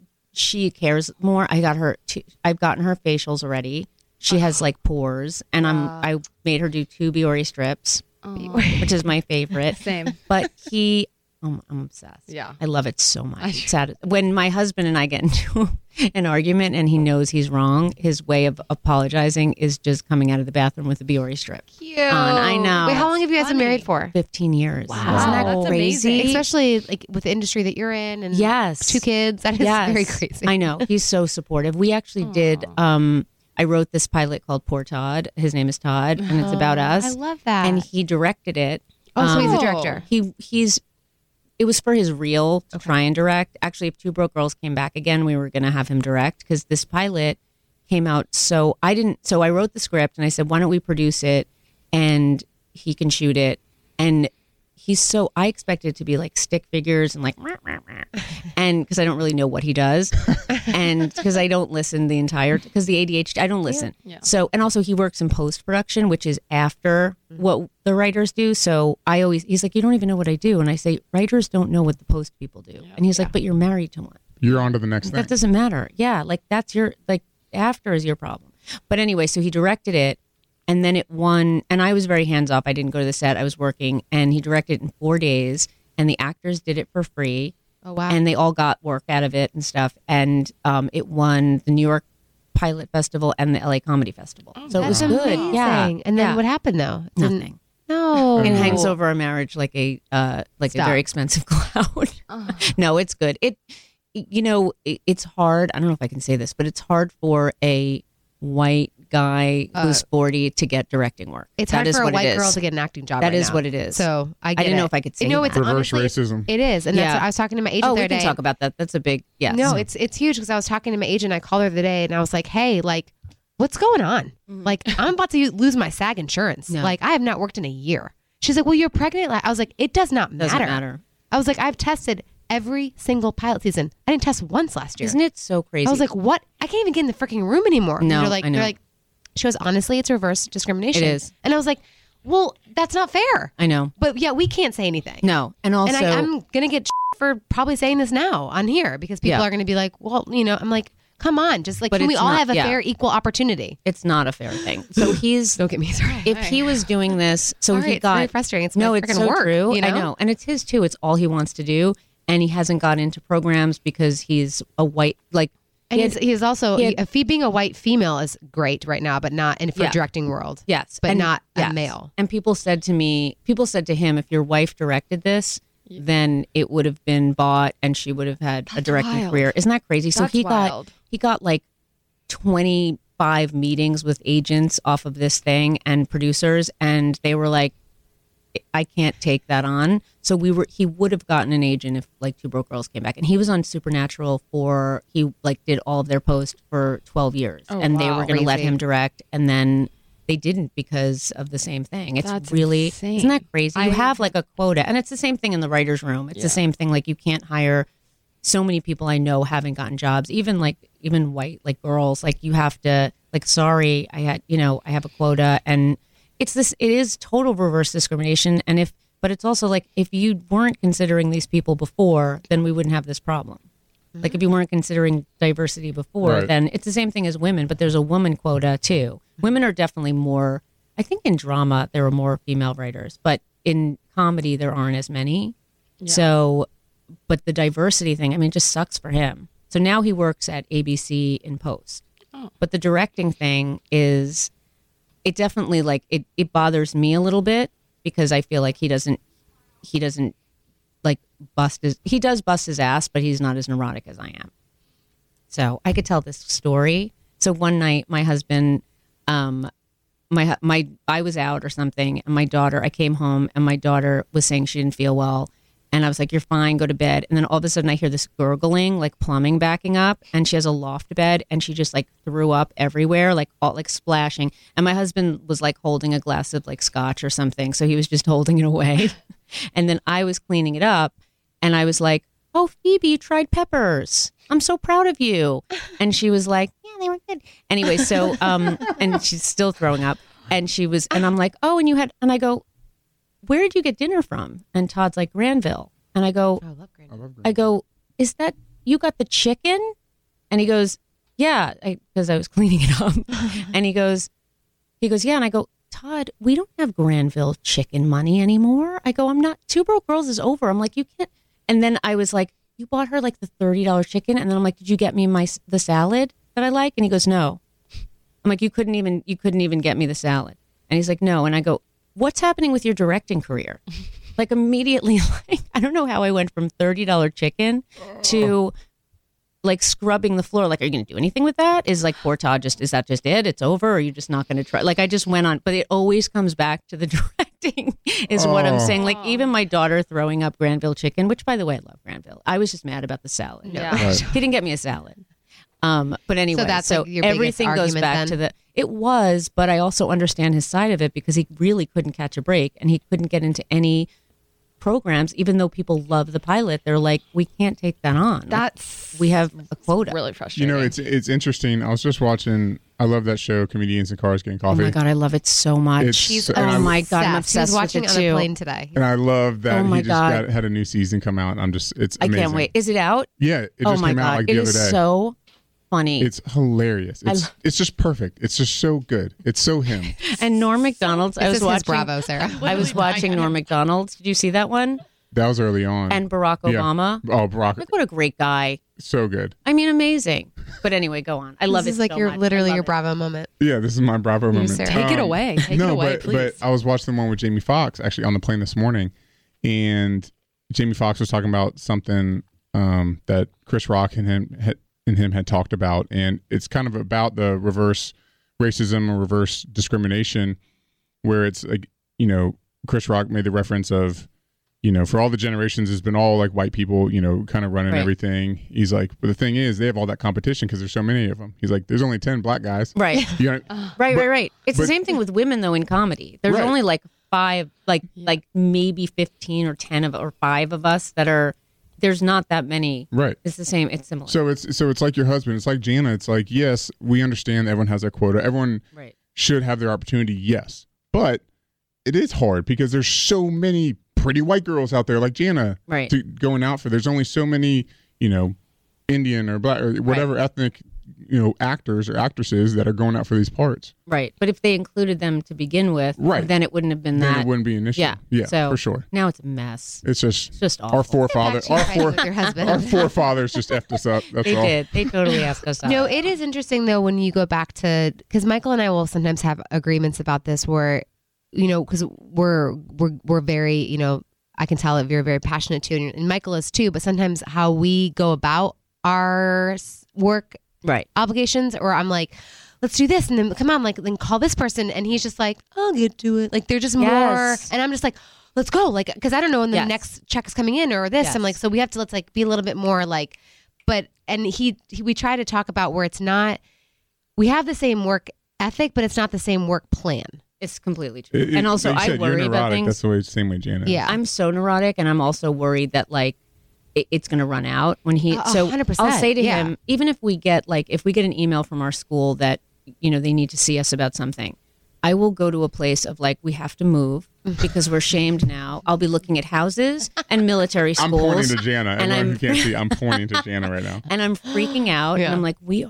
she cares more. I got her, two, I've gotten her facials already. She has like pores. And I'm, I made her do two Biore strips, which is my favorite. Same. But he, oh, I'm obsessed. Yeah. I love it so much. It's sad. When my husband and I get into an argument and he knows he's wrong, his way of apologizing is just coming out of the bathroom with a Biore strip. Cute. On. I know. Wait, how long have you guys been Funny. married for? fifteen years. Wow. Isn't that That's crazy? amazing. Especially like with the industry that you're in and Yes. two kids. That is Yes. very crazy. I know. He's so supportive. We actually did, um, I wrote this pilot called Poor Todd. His name is Todd, and it's about us. I love that. And he directed it. oh, so he's a Um, director. He he's it was for his reel to try and direct. Actually, if Two Broke Girls came back again, we were going to have him direct because this pilot came out. So I didn't. So I wrote the script and I said, why don't we produce it and he can shoot it. And he's so. I expected it to be like stick figures and like, "Meow, meow, meow." And because I don't really know what he does, and because I don't listen the entire because the A D H D, I don't listen. Yeah. So and also he works in post production, which is after what the writers do. So I always he's like, you don't even know what I do, and I say writers don't know what the post people do, and he's like, but you're married to one. You're on to the next thing. That doesn't matter. Yeah, like that's your like after is your problem. But anyway, so he directed it, and then it won. And I was very hands off. I didn't go to the set. I was working, and he directed it in four days, and the actors did it for free. Oh wow. And they all got work out of it and stuff. And um, it won the New York Pilot Festival and the L A Comedy Festival. so it was That's good. amazing. Yeah. And then yeah. what happened though? It didn't- Nothing. No. It hangs over our marriage like a uh, like Stop. a very expensive cloud. No, it's good. It you know it, it's hard. I don't know if I can say this, but it's hard for a white guy who's forty to get directing work. It's That hard is for a what it white is. girl to get an acting job. That right is now. what it is. So I, get didn't know it. if I could say You know, that. it's Reverse honestly, racism. It is, and that's Yeah. what I was talking to my agent Oh, the we other can day. talk about that. That's a big yes. No, it's it's huge because I was talking to my agent. I called her the other day and I was like, "Hey, like, what's going on? Like, I'm about to lose my SAG insurance. No. Like, I have not worked in a year." She's like, "Well, you're pregnant." Like, I was like, "It does not matter. doesn't matter. I was like, "I've tested every single pilot season. I didn't test once last year." Isn't it so crazy? I was like, "What? I can't even get in the freaking room anymore." And No, you're like, I know. You're like, she goes, "Honestly, it's reverse discrimination." It is. And I was like, "Well, that's not fair." I know. But yeah, we can't say anything. No, and also And I, I'm gonna get for probably saying this now on here because people Yeah. are gonna be like, "Well, you know," I'm like, "Come on, just like But can we it's all not- have a yeah. fair, equal opportunity?" it's not a fair thing. So he's Don't get me started. if he was doing this, so Sorry, he it's got very frustrating. It's no, my it's freaking so work, true. you know? I know, and it's his too. It's all he wants to do, and he hasn't got into programs because he's a white like. And he he's, had- he's also he had- if he being a white female is great right now, but not in for Yeah. directing world. Yes, but and- not yes. a male. And people said to me, people said to him, if your wife directed this, then it would have been bought, and she would have had a directing wild. career. Isn't that crazy? so That's he wild. got he got like twenty five meetings with agents off of this thing and producers, and they were like, I can't take that on. So we were he would have gotten an agent if like Two Broke Girls came back. And he was on Supernatural for he like did all of their posts for twelve years. Oh, and they wow. were gonna let Crazy. him direct, and then they didn't because of the same thing. It's That's really insane. isn't that crazy? You I- have like a quota, and it's the same thing in the writer's room. It's Yeah. the same thing. Like you can't hire so many people I know haven't gotten jobs, even like even white like girls. Like you have to like sorry, I had you know, I have a quota, and it's this it is total reverse discrimination. And if but it's also like if you weren't considering these people before, then we wouldn't have this problem. Like if you weren't considering diversity before, Right. then it's the same thing as women, but there's a woman quota too. Women are definitely more, I think in drama, there are more female writers, but in comedy, there aren't as many. So but the diversity thing, I mean, it just sucks for him. So now he works at A B C in post. Oh. But the directing thing is, it definitely like it, it bothers me a little bit because I feel like he doesn't he doesn't like bust his he does bust his ass, but he's not as neurotic as I am. So I could tell this story. So one night my husband um my my I was out or something, and my daughter I came home and my daughter was saying she didn't feel well. And I was like, you're fine, go to bed. And then all of a sudden I hear this gurgling, like plumbing backing up. And she has a loft bed and she just like threw up everywhere, like all like splashing. And my husband was like holding a glass of like scotch or something. So he was just holding it away. And then I was cleaning it up and I was like, oh, Phoebe, you tried peppers. I'm so proud of you. And she was like, yeah, they were good. Anyway, so, um, and she's still throwing up. And she was, and I'm like, oh, and you had, and I go, where did you get dinner from? And Todd's like, Granville. And I go, Oh, I love Granville. I love I go, is that, you got the chicken? And he goes, yeah, because I, I was cleaning it up. And he goes, he goes, yeah. And I go, Todd, we don't have Granville chicken money anymore. I go, I'm not, Two Broke Girls is over. I'm like, you can't. And then I was like, you bought her like the thirty dollars chicken. And then I'm like, did you get me my the salad that I like? And he goes, no. I'm like, you couldn't even, you couldn't even get me the salad. And he's like, no. And I go, what's happening with your directing career? Like immediately, like, I don't know how I went from thirty dollars chicken to like scrubbing the floor. Like, are you going to do anything with that? Is like poor Todd just, is that just it? It's over? Or are you just not going to try? Like, I just went on, but it always comes back to the directing is what I'm Oh. saying. Like even my daughter throwing up Granville chicken, which by the way, I love Granville. I was just mad about the salad. Yeah. Right. He didn't get me a salad. Um, but anyway, so, that's, like, your biggest everything goes argument back then? to the, it was, but I also understand his side of it because he really couldn't catch a break and he couldn't get into any programs, even though people love the pilot. They're like, we can't take that on. Like, That's we have a quota. really You frustrating. know, it's it's interesting. I was just watching. I love that show, Comedians in Cars Getting Oh Coffee. my God, I love it so much. It's She's, so- oh and I- my God, I'm Obsessed. He was obsessed watching with it it on a too. plane today. And I love that Oh my he just God. got had a new season come out. I'm just, it's I amazing. can't wait. Is it out? Yeah, it Oh just my came God, out like it the other is day. so funny. It's hilarious. It's I- it's just perfect. It's just so good. It's so him. and Norm Macdonald's. I This was is his watching. Bravo, Sarah. I was watching Norm Macdonald's. Did you see that one? That was early on. And Barack Yeah. Obama. Oh, Barack, Like what a great guy. so good. I mean, amazing. But anyway, go on. I love this it. is like so your much. I literally love your it. Bravo moment. Yeah, this is my Bravo moment. Sarah. Take it away. Take no, it away, but please. but I was watching the one with Jamie Foxx actually on the plane this morning, and Jamie Foxx was talking about something um, that Chris Rock and him had, and him had talked about, and it's kind of about the reverse racism or reverse discrimination, where it's like, you know, Chris Rock made the reference of, you know, for all the generations, it's been all like white people, you know, kind of running Right. everything. He's like, but the thing is, they have all that competition because there's so many of them. He's like, there's only ten black guys. Right. You know, Right, But- right, right. It's the but- same thing with women though in comedy. There's Right. only like five, like like maybe fifteen or ten of or five of us that are. There's not that many. right. It's the same. It's similar. So it's so it's like your husband. It's like Jana. It's like, yes, we understand everyone has a quota. Everyone right. should have their opportunity. Yes, but it is hard because there's so many pretty white girls out there like Jana Right. to, going out for. There's only so many, you know, Indian or black or whatever ethnic, you know, actors or actresses that are going out for these parts. Right. But if they included them to begin with, Right. then it wouldn't have been Then that. it wouldn't be an issue. Yeah. yeah, So for sure. Now it's a mess. It's just It's just awful. our forefathers. Our Fighting fore, with your husband. our forefathers just effed us up. That's They all. did. They totally asked us out. No, it is interesting though when you go back to because Michael and I will sometimes have agreements about this where, you know, because we're we're we're very, you know, I can tell that you're very passionate too, and, and Michael is too. But sometimes how we go about our s- work Right. obligations, or I'm like, let's do this, and then come on, like then call this person, and he's just like, I'll get to it. Like they're just Yes. more, and I'm just like, let's go, like because I don't know when the Yes. next check is coming in or this. Yes. I'm like, so we have to let's like be a little bit more like, but and he, he we try to talk about where it's not, we have the same work ethic, but it's not the same work plan. It's completely true. It- it- and also, like you I said, you're worry about neurotic. things. That's the way, same way Jana. is. Yeah. I'm so neurotic, and I'm also worried that like it, it's going to run out when he. A- a so hundred percent, I'll say to yeah. him, even if we get like if we get an email from our school that you know they need to see us about something, I will go to a place of like we have to move because we're shamed now. I'll be looking at houses and military I'm schools. pointing to Jana. and Everyone I'm- who can't see, I'm pointing to Jana right now. and I'm freaking out, Yeah. and I'm like, we are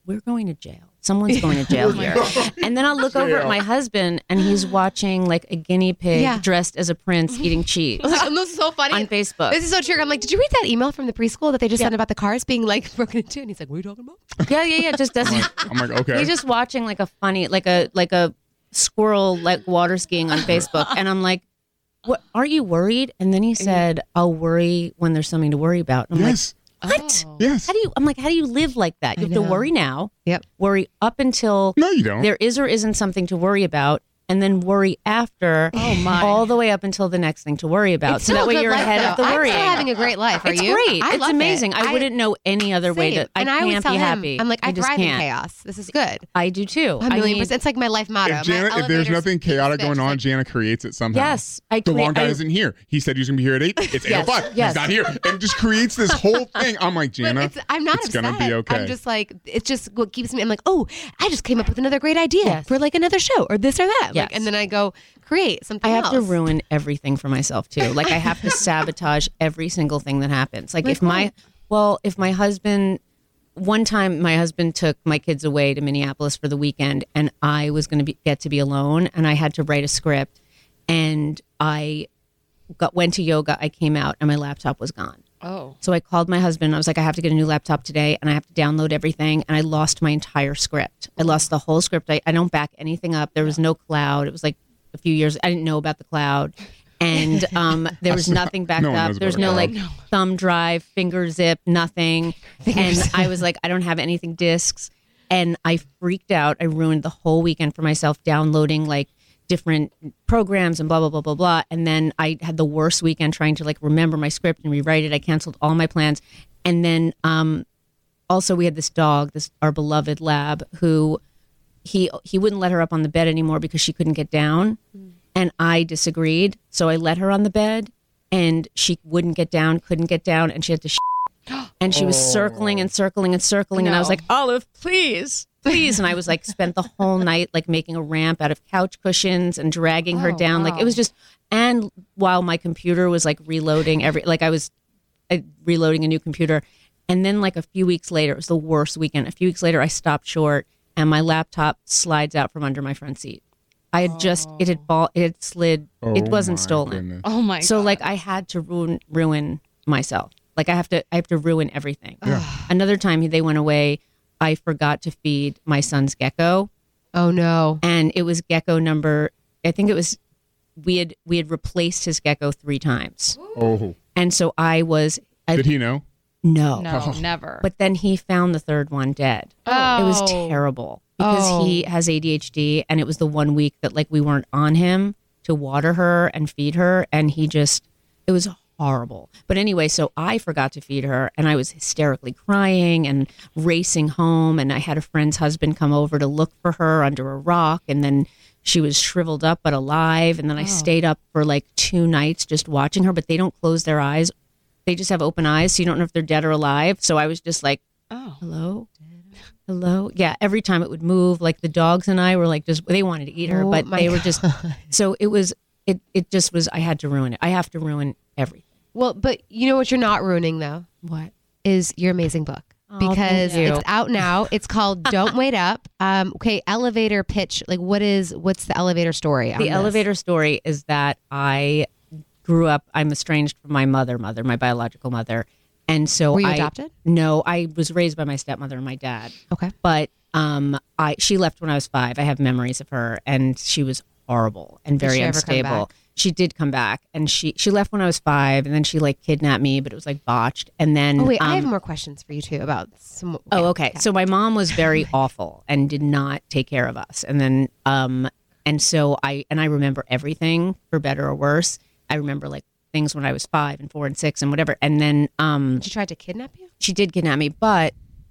we're going to jail. Someone's going to jail here. And then I'll look over at my husband and he's watching like a guinea pig Yeah. dressed as a prince eating cheese I was like, this is so funny. on Facebook. This is so true. I'm like, did you read that email from the preschool that they just sent about the cars being like broken into? And he's like, what are you talking about? Yeah, yeah, yeah. Just doesn't. I'm like, okay. He's just watching like a funny, like a like a squirrel like water skiing on Facebook, and I'm like, "What? Are you worried?" And then he said, "I'll worry when there's something to worry about." And I'm yes. like, what? Yes. How do you? I'm like, how do you live like that? You I have to know. worry now. Yep. Worry up until No, you don't. there is or isn't something to worry about, and then worry after. Oh, my. All the way up until the next thing to worry about. It's so still that a way good you're life, ahead though. of the I'm worrying. still having a great life. Are it's you? great. I it's love it. amazing. I, wouldn't know any other way Same. to. I and I always can't tell be him, happy. I'm like, I, just thrive in can't. chaos. This is good. I do too. A I million mean, percent. It's like my life motto. If, Jana, My if there's elevator's nothing chaotic going on, exact- Jana creates it somehow. Yes, I The crea- long guy I- isn't here. He said he was going to be here at eight. It's eight Yes, oh five. yes. He's not here. And it just creates this whole thing. I'm like, But Jana, it's, I'm not it's upset. going to be okay. I'm just like, it's just what keeps me. I'm like, oh, I just came up with another great idea Yes. for like another show or this or that. Yes. Like, and then I go create something I have else. to ruin everything for myself too. Like I have to sabotage every single thing that happens. Like if my, well, if my husband, one time my husband took my kids away to Minneapolis for the weekend and I was going to be, get to be alone and I had to write a script and I got, went to yoga. I came out and my laptop was gone. Oh. So I called my husband. I was like, I have to get a new laptop today and I have to download everything. And I lost my entire script. I lost the whole script. I, I don't back anything up. There was no cloud. It was like a few years. I didn't know about the cloud. And um, there was nothing backed No one up. knows There's about no the like cloud. thumb drive, finger zip, nothing. And I was like, I don't have anything discs. And I freaked out. I ruined the whole weekend for myself downloading like different programs and blah, blah, blah, blah, blah. And then I had the worst weekend trying to like remember my script and rewrite it. I canceled all my plans. And then um, also we had this dog, this our beloved lab, who he he wouldn't let her up on the bed anymore because she couldn't get down. And I disagreed. So I let her on the bed and she wouldn't get down, couldn't get down. And she had to sh- and she was circling and circling and circling. And I was No. like, Olive, please, please. And I was like, spent the whole night like making a ramp out of couch cushions and dragging her Oh, down. Like it was just, and while my computer was like reloading every, like I was uh, reloading a new computer. And then like a few weeks later, it was the worst weekend. A few weeks later, I stopped short and my laptop slides out from under my front seat. I had just, it had ball, it had slid, it Oh wasn't my stolen. goodness. Oh my So God. like I had to ruin ruin myself. Like I have to I have to ruin everything. Another time they went away, I forgot to feed my son's gecko, Oh no. and it was gecko number. I think it was we had we had replaced his gecko three times, Oh. and so I was I, Did he know? no, No, never. But then he found the third one dead. oh. It was terrible because he has A D H D, and it was the one week that like we weren't on him to water her and feed her, and he just it was horrible. But anyway, so I forgot to feed her, and I was hysterically crying and racing home, and I had a friend's husband come over to look for her under a rock, and then she was shriveled up but alive, and then I stayed up for like two nights just watching her, but they don't close their eyes. They just have open eyes, so you don't know if they're dead or alive. So I was just like, Oh. hello? Hello? Yeah, every time it would move, like the dogs and I were like just they wanted to eat her, Oh, but my they were just so it was it it just was I had to ruin it. I have to ruin everything. Well, but you know what you're not ruining though What? is your amazing book. Oh, Because thank you. it's out now. It's called Don't Wait Up. Um, okay, elevator pitch. Like, what is what's the elevator story? on The this? elevator story is that I grew up I'm estranged from my mother, mother, my biological mother. And so Were you I adopted? No, I was raised by my stepmother and my dad. Okay. But um I she left when I was five. I have memories of her and she was horrible and very she ever come unstable. back? She did come back and she she left when I was five and then she like kidnapped me, but it was like botched. And then Oh wait, I um, have more questions for you too about some. Oh, okay. So my mom was very awful and did not take care of us. And then, um, and so I, and I remember everything for better or worse. I remember like things when I was five and four and six and whatever. And then, um, She tried to kidnap you. she did kidnap me, but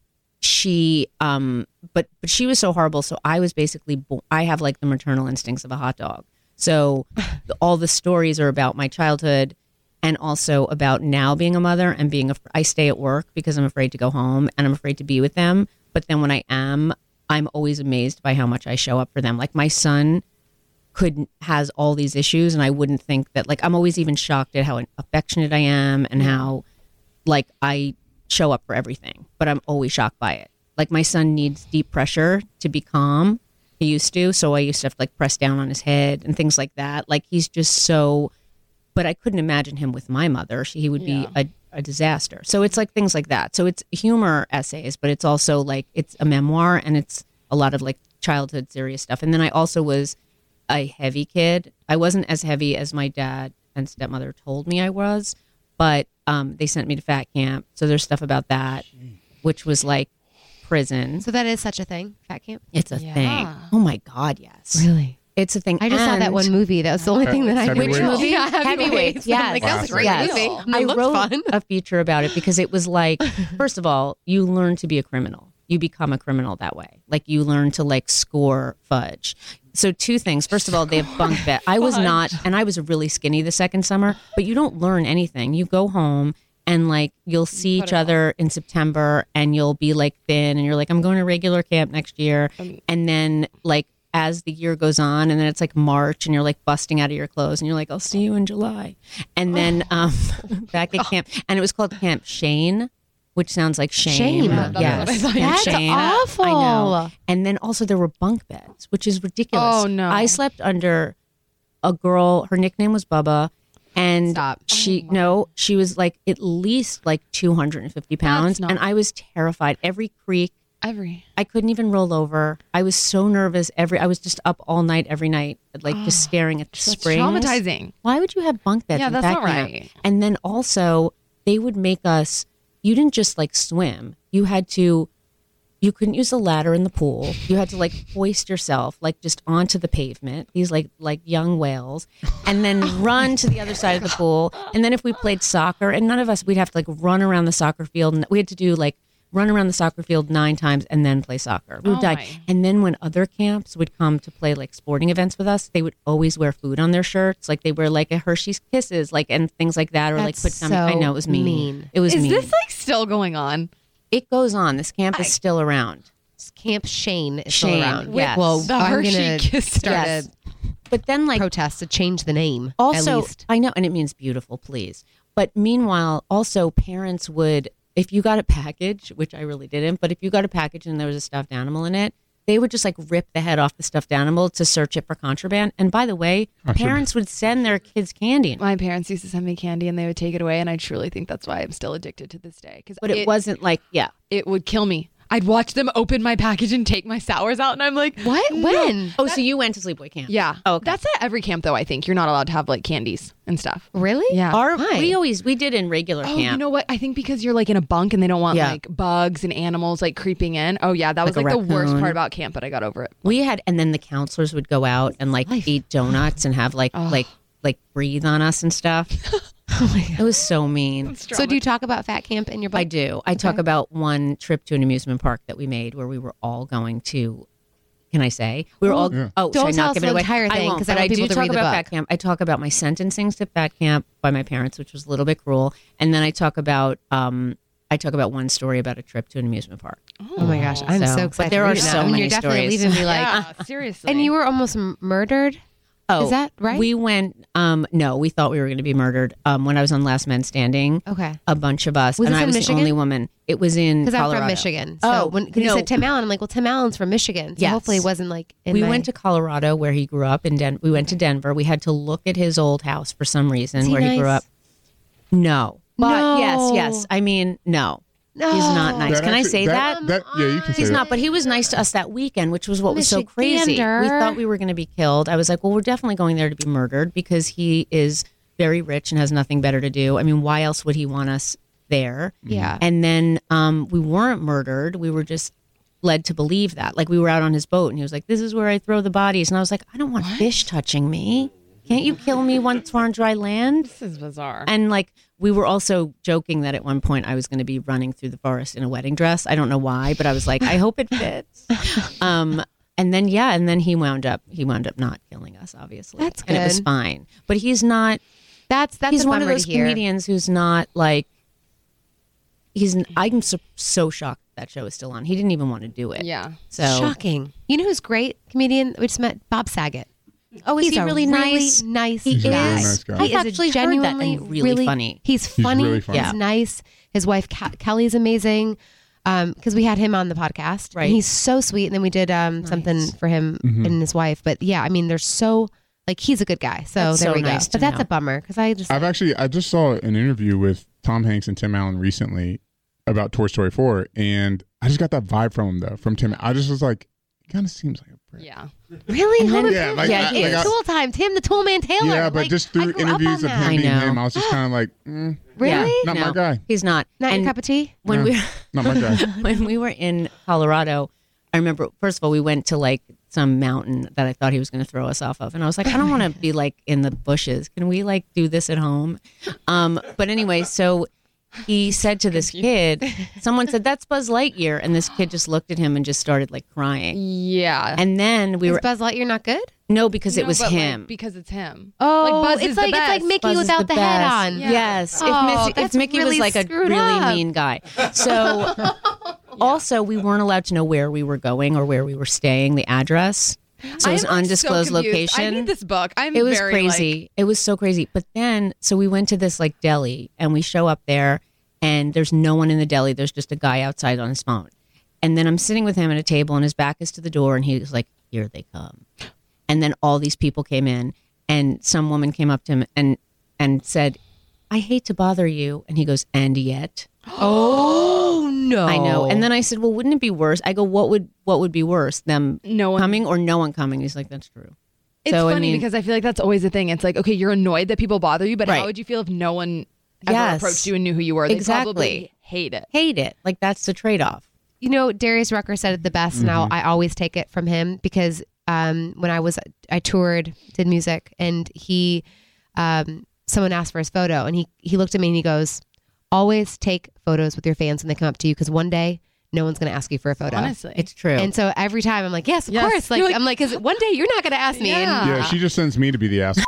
she, um, but, but she was so horrible. So I was basically, bo- I have like the maternal instincts of a hot dog. So all the stories are about my childhood and also about now being a mother and being, af- I stay at work because I'm afraid to go home and I'm afraid to be with them. But then when I am, I'm always amazed by how much I show up for them. Like my son could has all these issues and I wouldn't think that, like, I'm always even shocked at how affectionate I am and how like I show up for everything, but I'm always shocked by it. Like my son needs deep pressure to be calm. He used to, so I used to have to like press down on his head and things like that. Like he's just so, but I couldn't imagine him with my mother. She, he would be a, a disaster. So it's like things like that. So it's humor essays, but it's also like, it's a memoir and it's a lot of like childhood serious stuff. And then I also was a heavy kid. I wasn't as heavy as my dad and stepmother told me I was, but um, they sent me to fat camp. So there's stuff about that, which was like prison. So that is such a thing, fat camp? It's a Yeah. thing. Oh my God, yes. Really? It's a thing. I just saw that And- one movie. That was the only thing that I Heavyweights? could Which movie? Yeah, Heavyweights. Yes. Like, that was a great Yes. movie. I It looked wrote fun. a feature about it because it was like, first of all, you learn to be a criminal. You become a criminal that way. Like you learn to like score fudge. So two things. First of all, they have bunk bed. I was not, and I was really skinny the second summer, but you don't learn anything. You go home and like you'll see each other in September and you'll be like thin and you're like, I'm going to regular camp next year. And then like as the year goes on and then it's like March and you're like busting out of your clothes and you're like, I'll see you in July. And then um, back at camp, and it was called Camp Shane, which sounds like shame. Shame. That's Yes. what I thought you Camp That's Shane. awful. I know. And then also there were bunk beds, which is ridiculous. Oh, no. I slept under a girl, her nickname was Bubba. And Stop. she, no, she was like at least like two hundred fifty pounds. not- And I was terrified. Every creak, Every. I couldn't even roll over. I was so nervous. Every, I was just up all night, every night, like just staring at the That's springs. traumatizing. Why would you have bunk beds? Yeah, in that's fat not camp? right. And then also, they would make us. You didn't just like swim. You had to. You couldn't use a ladder in the pool. You had to like hoist yourself like just onto the pavement. These like like young whales, and then run to the other side of the pool. And then if we played soccer, and none of us, we'd have to like run around the soccer field, and we had to do like run around the soccer field nine times and then play soccer. We would Oh, die. my. And then when other camps would come to play like sporting events with us, they would always wear food on their shirts. Like they wear like a Hershey's Kisses, like and things like that, or like That's put gummy. I so know it was mean. mean. It was Is mean. this like still going on? It goes on. This camp is still around. Camp Shane is Shane, still around. yes. Well, The I'm Hershey gonna Kiss start Yes. a But then like protest to change the name. also at least. I know, and it means beautiful, please. But meanwhile, also parents would, if you got a package, which I really didn't, but if you got a package and there was a stuffed animal in it, they would just like rip the head off the stuffed animal to search it for contraband. And by the way, parents would send their kids candy, My parents used to send me candy and they would take it away, and I truly think that's why I'm still addicted to this day. Because but it, wasn't like, yeah. It would kill me. I'd watch them open my package and take my sours out, and I'm like, What? No. When? Oh, so you went to sleepaway camp? Yeah. Oh, okay. That's at every camp, though. I think you're not allowed to have like candies and stuff. Really? Yeah. Our, Why? we always, we did in regular Oh, camp. you know what? I think because you're like in a bunk and they don't want Yeah. like bugs and animals like creeping in. Oh yeah, that was Like like, a the worst raccoon. part about camp, but I got over it. We had, and then the counselors would go out and like eat donuts and have like, like, like breathe on us and stuff. It was so mean. So do you talk about fat camp in your book? I do. I talk about one trip to an amusement park that we made where we were all going to. Can I say we were all? Yeah. Oh, Don't should I tell not us give the it away? entire thing, I won't, 'cause I but want I people do to talk read the about book. fat camp. I talk about my sentencing to fat camp by my parents, which was a little bit cruel, and then I talk about. Um, I talk about one story about a trip to an amusement park. Oh my gosh, I'm so, So- but excited. there to are read it now. so I mean, many You're definitely stories. leaving me like. Yeah, seriously. And you were almost m- murdered. Oh, Is that right? We went. Um, no, we thought we were going to be murdered. Um, when I was on Last Man Standing, Okay. a bunch of us, Was and this I in was Michigan? the only woman. It was in Because I'm Colorado. from Michigan. So Oh, when, when you no. said Tim Allen, I'm like, well, Tim Allen's from Michigan. So Yes. hopefully it wasn't like in we my- went to Colorado where he grew up in Den- we went to Denver. We had to look at his old house for some reason Is he where he grew nice? up. No. But No. yes, yes. I mean, no. No. He's not nice. That Can I actually- say that? that? Yeah, you can say He's that. not, but he was nice to us that weekend, which was what was so crazy. Michigander. We thought we were going to be killed. I was like, well, we're definitely going there to be murdered because he is very rich and has nothing better to do. I mean, why else would he want us there? Yeah. And then um, we weren't murdered. We were just led to believe that. Like we were out on his boat and he was like, this is where I throw the bodies. And I was like, I don't want fish touching me. Can't you kill me once we're on dry land? This is bizarre. And like we were also joking that at one point I was going to be running through the forest in a wedding dress. I don't know why, but I was like, I hope it fits. Um, and then yeah, and then he wound up he wound up not killing us, obviously. That's And it was good. fine. But he's not. That's that's he's a one of bummer those to hear. comedians who's not like. He's. I'm so, so shocked that show is still on. He didn't even want to do it. yeah. So Shocking. You know who's great comedian? We just met Bob Saget. Oh, is He's he a really nice? Nice He He's a guy. very is. nice guy. I've He is actually a heard that, genuinely and really funny. He's He's funny. really funny. He's Yeah. nice. His wife Ke- Kelly's amazing. um, because we had him on the podcast. Right. And he's so sweet. And then we did um Nice. something for him and his wife. But yeah, I mean, they're so like he's a good guy. So That's there so we go. nice to But that's know. a bummer because I just I've actually I just saw an interview with Tom Hanks and Tim Allen recently about Toy Story four, and I just got that vibe from him though. From Tim, I just was like, he kind of seems like a prick. Yeah. really And then- Hold Yeah, on. like, Yeah, I- he like, It's I- Tool Time, Tim the Tool Man Taylor. yeah, but Like, just I through grew up interviews on of him that. I being know. him, I was just kind of like, mm, Really? Yeah. not No. my guy, He's not. Not and your cup of tea? when No. we not my guy. when we were in Colorado, I remember first of all we went to like some mountain that I thought he was going to throw us off of, and I was like, I don't want to be like in the bushes. Can we like do this at home? Um, but anyway, so he said to this kid, someone said that's Buzz Lightyear, and this kid just looked at him and just started like crying. Yeah. And then we Is were Buzz Lightyear not good? no because it No, was but, like, him. because it's him. Oh, Like, Buzz it's is the like it's like best. Mickey Buzz is without the, head best. on. Yeah. Yes. Oh, if, Missy, if that's Mickey really was like a screwed really up. mean guy. So also we weren't allowed to know where we were going or where we were staying, the address. So it was I'm, like, undisclosed so confused. location. I need this book. I'm It was very, crazy. like- it was so crazy. But then, so we went to this like deli and we show up there and there's no one in the deli. There's just a guy outside on his phone. And then I'm sitting with him at a table and his back is to the door and he was like, here they come. And then all these people came in and some woman came up to him and, and said, I hate to bother you. And he goes, and yet. Oh no! I know. And then I said, well, wouldn't it be worse? I go, what would, what would be worse? Them No one- coming or no one coming? He's like, that's true. It's So, I funny mean- because I feel like that's always the thing. It's like, okay, you're annoyed that people bother you, but Right. how would you feel if no one ever Yes. approached you and knew who you were? They Exactly. probably hate it. Hate it. Like that's the trade-off. You know, Darius Rucker said it the best, and I'll, I always take it from him because um, when I was I toured, did music, and he um, someone asked for his photo, and he he looked at me and he goes, "Always take photos with your fans when they come up to you, because one day no one's going to ask you for a photo." Honestly. It's true. And so every time I'm like, "Yes, of Yes. course." Like, You're like- I'm like, "Because one day you're not going to ask me." Yeah. And Yeah, she just sends me to be the ass.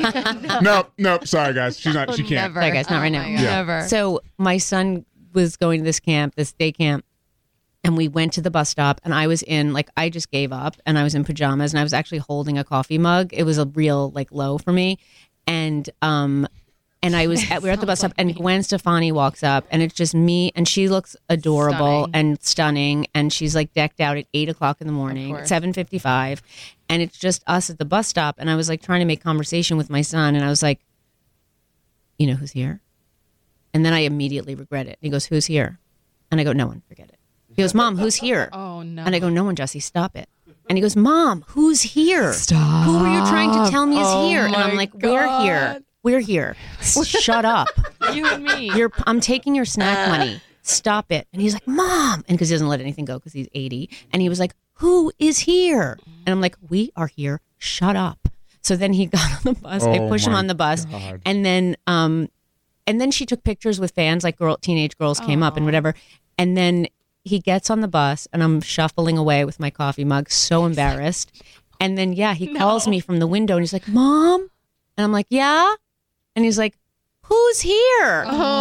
nope, nope. Sorry, guys. She's not. She can't. Never. Sorry, guys, not right Oh now. my God. Yeah. Never. So my son was going to this camp, this day camp, and we went to the bus stop, and I was in like I just gave up, and I was in pajamas, and I was actually holding a coffee mug. It was a real like low for me, and um, and I was at, we were at the bus stop, and Gwen Stefani walks up, and it's just me, and she looks adorable Stunning. and stunning, and she's like decked out at eight o'clock in the morning, course. seven fifty five, and it's just us at the bus stop, and I was like trying to make conversation with my son, and I was like, you know who's here? And then I immediately regret it. He goes, who's here? And I go, no one, forget it. He goes, Mom, who's here? Oh, no. And I go, no one, Jesse, stop it. And he goes, Mom, who's here? Stop. Who are you trying to tell me is Oh here? And my I'm like, we're here. God. We're here. Shut up. You and me. You're, I'm taking your snack money. Stop it. And he's like, Mom. And because he doesn't let anything go because he's eighty. And he was like, who is here? And I'm like, we are here. Shut up. So then he got on the bus. I Oh push him my on the bus. God. And then, um, and then she took pictures with fans, like girl, teenage girls came up and whatever. And then he gets on the bus, and I'm shuffling away with my coffee mug, so embarrassed. And then, yeah, he calls me from the window, and he's like, Mom? And I'm like, yeah? And he's like, who's here?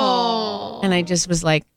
Oh. And I just was like,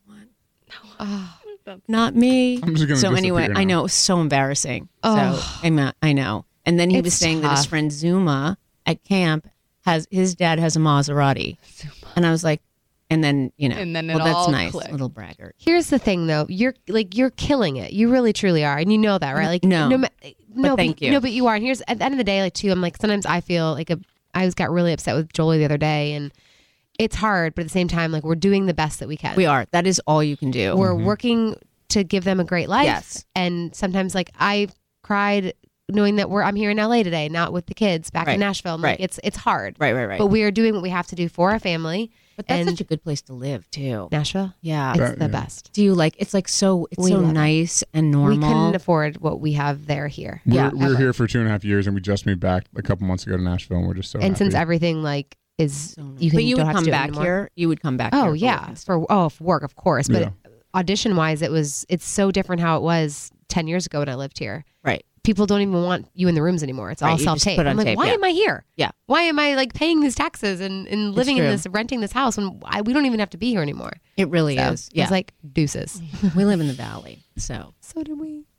not me. I'm just gonna so anyway, disappear I now. know, it was so embarrassing. Oh. So I'm not, I know. And then he was It's saying that his tough. friend Zuma at camp has, his dad has a Maserati. And I was like, and then, you know, And then it well, that's all nice. clicked. Little braggart. Here's the thing, though. You're like you're killing it. You really, truly are, and you know that, right? Like No. no, ma- no, thank you. No, but you are. And here's at the end of the day, like too. I'm like sometimes I feel like a. I was got really upset with Jolie the other day, and it's hard, but at the same time, like we're doing the best that we can. We are. That is all you can do. We're working to give them a great life. Yes. And sometimes, like I cried knowing that we're I'm here in L A today, not with the kids back Right. in Nashville. And, like Right. it's it's hard, right, right, right. but we are doing what we have to do for our family. But that's and such a good place to live too. Nashville, Yeah. it's That- the yeah. best. Do you like? It's like so. It's We so love it. nice and normal. We couldn't afford what we have there here. We're, Yeah, we were ever. here for two and a half years, and we just moved back a couple months ago to Nashville, and we're just so And since happy. everything like is So nice. you can but you don't would have come to do it back anymore. here. You would come back. Oh here for yeah, work and stuff. for oh for work of course, but Yeah. audition wise, it was it's so different how it was ten years ago when I lived here. Right. People don't even want you in the rooms anymore. It's Right, all you self just tape. put on I'm like, tape, why yeah. am I here? Yeah. Why am I like paying these taxes and, and living in true. this renting this house when I, we don't even have to be here anymore? It really So is. it Yeah. was like deuces. we live in the valley, so So did we.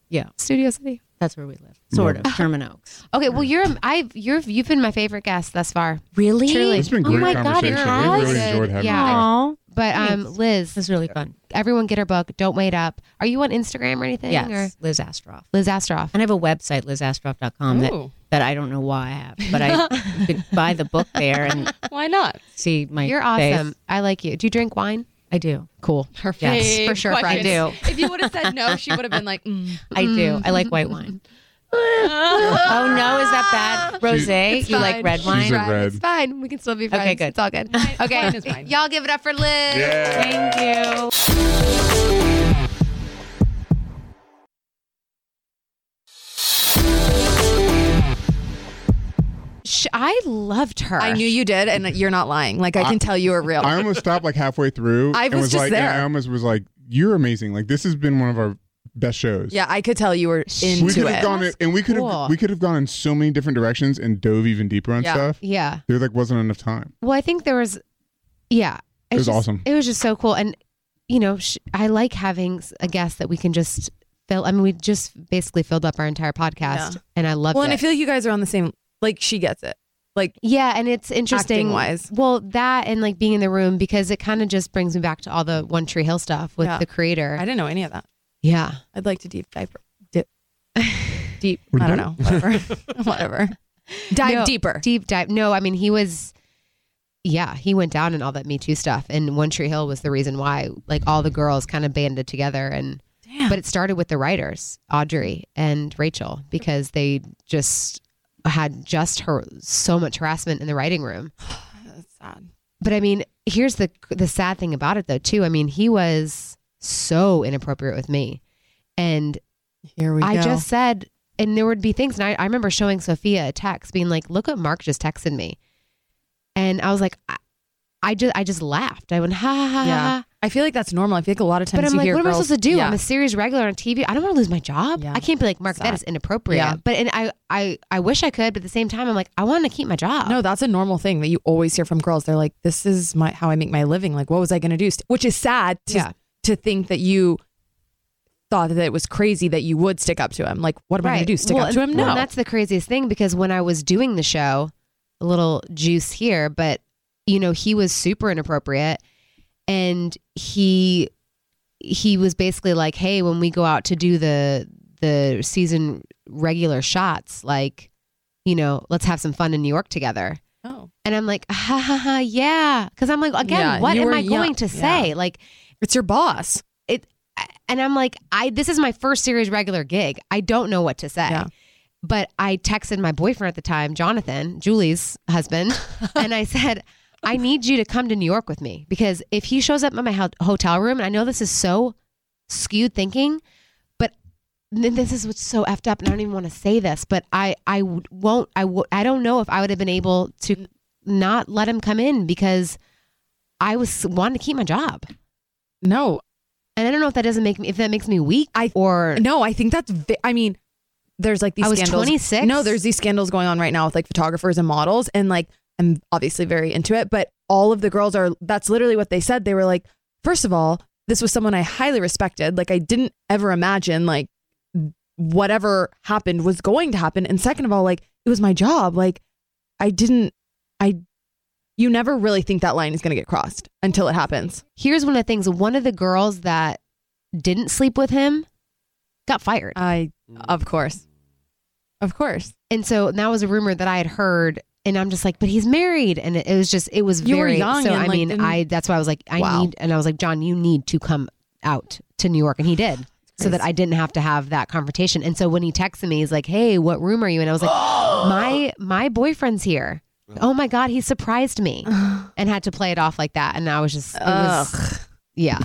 Yeah, Studio City. that's where we live. Sort of. Sherman Oaks. Okay, well, you're I've you're you've been my favorite guest thus far. Really? Truly. It's been Oh great my God, it conversation. has. We've really enjoyed having Yeah. you. Aw. But um, Thanks. Liz, It was really fun. everyone get her book. Don't wait up. Are you on Instagram or anything? Yes, Or Liz Astroff. Liz Astroff. And I have a website, liz astroff dot com, that, Ooh. that I don't know why I have, but I you could buy the book there and Why not? see my You're face. awesome. I like you. Do you drink wine? I do. Cool. Her Yes, face for sure, I questions. do. If you would have said no, she would have been like, mm. I do. I like white wine. Oh no, is that bad? Rosé? It's You like fine. red She's wine? a red. It's fine. We can still be friends. Okay, good. It's all good. Wine Okay. is fine. Y'all give it up for Liz. Yeah. Thank you. Sh- I loved her. I knew you did, and you're not lying. Like I can tell you were real. I almost stopped like halfway through. I and was was just like, there. and I almost was like, "You're amazing! Like this has been one of our best shows." yeah, I could tell you were into we could it. have gone, in, and we could have cool. we could have gone in so many different directions and dove even deeper on Yeah. stuff. Yeah. There like wasn't enough time. Well, I think there was, yeah. It was just- awesome. It was just so cool. And, you know, sh- I like having s- a guest that we can just fill. I mean, we just basically filled up our entire podcast Yeah. and I loved well, it. and I feel like you guys are on the same. Like she gets it. Like yeah. And it's interesting. Acting-wise. Well, that and like being in the room because it kind of just brings me back to all the One Tree Hill stuff with Yeah. the creator. I didn't know any of that. yeah. I'd like to deep dive. Dip. Deep. We're I don't doing- know. Whatever. Whatever. Dive No, deeper. Deep dive. No, I mean, he was, yeah, he went down in all that Me Too stuff. And One Tree Hill was the reason why, like, all the girls kind of banded together. And, Damn. but it started with the writers, Audrey and Rachel, because they just had just her so much harassment in the writing room. That's sad. But I mean, here's the the sad thing about it, though, too. I mean, he was so inappropriate with me. And Here we I go. just said, and there would be things, and I, I remember showing Sophia a text being like, look what Mark just texted me. And I was like, I, I just I just laughed. I went, ha ha ha Yeah. ha. I feel like that's normal. I feel like a lot of times But I'm you like, hear what am I girls- supposed to do? Yeah. I'm a series regular on T V. I don't want to lose my job. Yeah. I can't be like, Mark, that Sad. is inappropriate. Yeah. But and I, I I wish I could, but at the same time, I'm like, I want to keep my job. No, that's a normal thing that you always hear from girls. They're like, "This is my how I make my living. Like, what was I going to do?" Which is sad to Yeah. to think that you thought that it was crazy that you would stick up to him. Like, what am I going to do? Stick Well, up to and- him? well, No. and that's the craziest thing because when I was doing the show, a little juice here, but you know, he was super inappropriate, and he he was basically like, "Hey, when we go out to do the the season regular shots, like, you know, let's have some fun in New York together." oh, And I'm like, ha ha ha, yeah, because I'm like, again, Yeah, what you am were I young. going to say? Yeah. Like, it's your boss. it, and I'm like, I this is my first series regular gig. I don't know what to say. Yeah. But I texted my boyfriend at the time, Jonathan, Julie's husband, and I said, I need you to come to New York with me because if he shows up at my ho- hotel room, and I know this is so skewed thinking, but then this is what's so effed up, and I don't even want to say this, but I I w- won't I w- I don't know if I would have been able to not let him come in because I was wanting to keep my job. No, And I don't know if that doesn't make me if that makes me weak I- or no. I think that's. Vi- I mean, there's like these. I was scandals. twenty-six? No, there's these scandals going on right now with like photographers and models, and like I'm obviously very into it. But all of the girls are. That's literally what they said. They were like, first of all, this was someone I highly respected. Like I didn't ever imagine like whatever happened was going to happen. And second of all, like it was my job. Like I didn't. I. You never really think that line is going to get crossed until it happens. here's one of the things. One of the girls that didn't sleep with him got fired. I, of course, of course. And so that was a rumor that I had heard. And I'm just like, but he's married. And it, it was just, it was You were very, young so and, I like, mean, didn't- I, that's why I was like, I Wow. need, and I was like, John, you need to come out to New York. And he did. So that I didn't have to have that confrontation. And so when he texted me, he's like, hey, what room are you in? I was like, my, my boyfriend's here. Oh my God, he surprised me and had to play it off like that. And I was just, it was, yeah.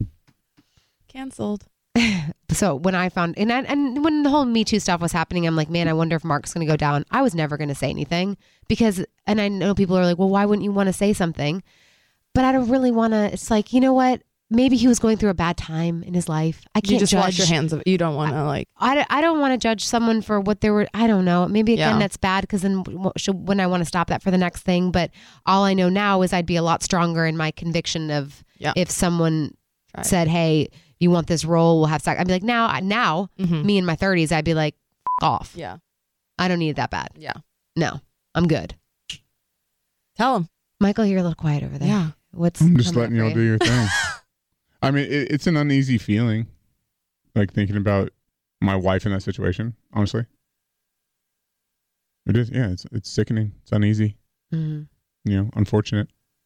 Canceled. So when I found, and I, and when the whole Me Too stuff was happening, I'm like, man, I wonder if Mark's going to go down. I was never going to say anything because, and I know people are like, well, why wouldn't you want to say something? But I don't really want to. It's like, you know what? Maybe he was going through a bad time in his life. I can't You just judge. wash your hands of it. You don't want to like. I, don't- I don't want to judge someone for what they were. I don't know. Maybe again, Yeah. that's bad because then w- should, when I want to stop that for the next thing. But all I know now is I'd be a lot stronger in my conviction of Yeah. if someone Try. said, hey, you want this role, we'll have sex. I'd be like, now, now, Mhm. me in my thirties, I'd be like, F- off. Yeah. I don't need it that bad. Yeah. No, I'm good. Tell him. Michael, you're a little quiet over there. Yeah. What's I'm just coming letting up y'all for do you? your thing. I mean, it, it's an uneasy feeling, like thinking about my wife in that situation. Honestly, it is. Yeah, it's it's sickening. It's uneasy. Mhm. You know, unfortunate.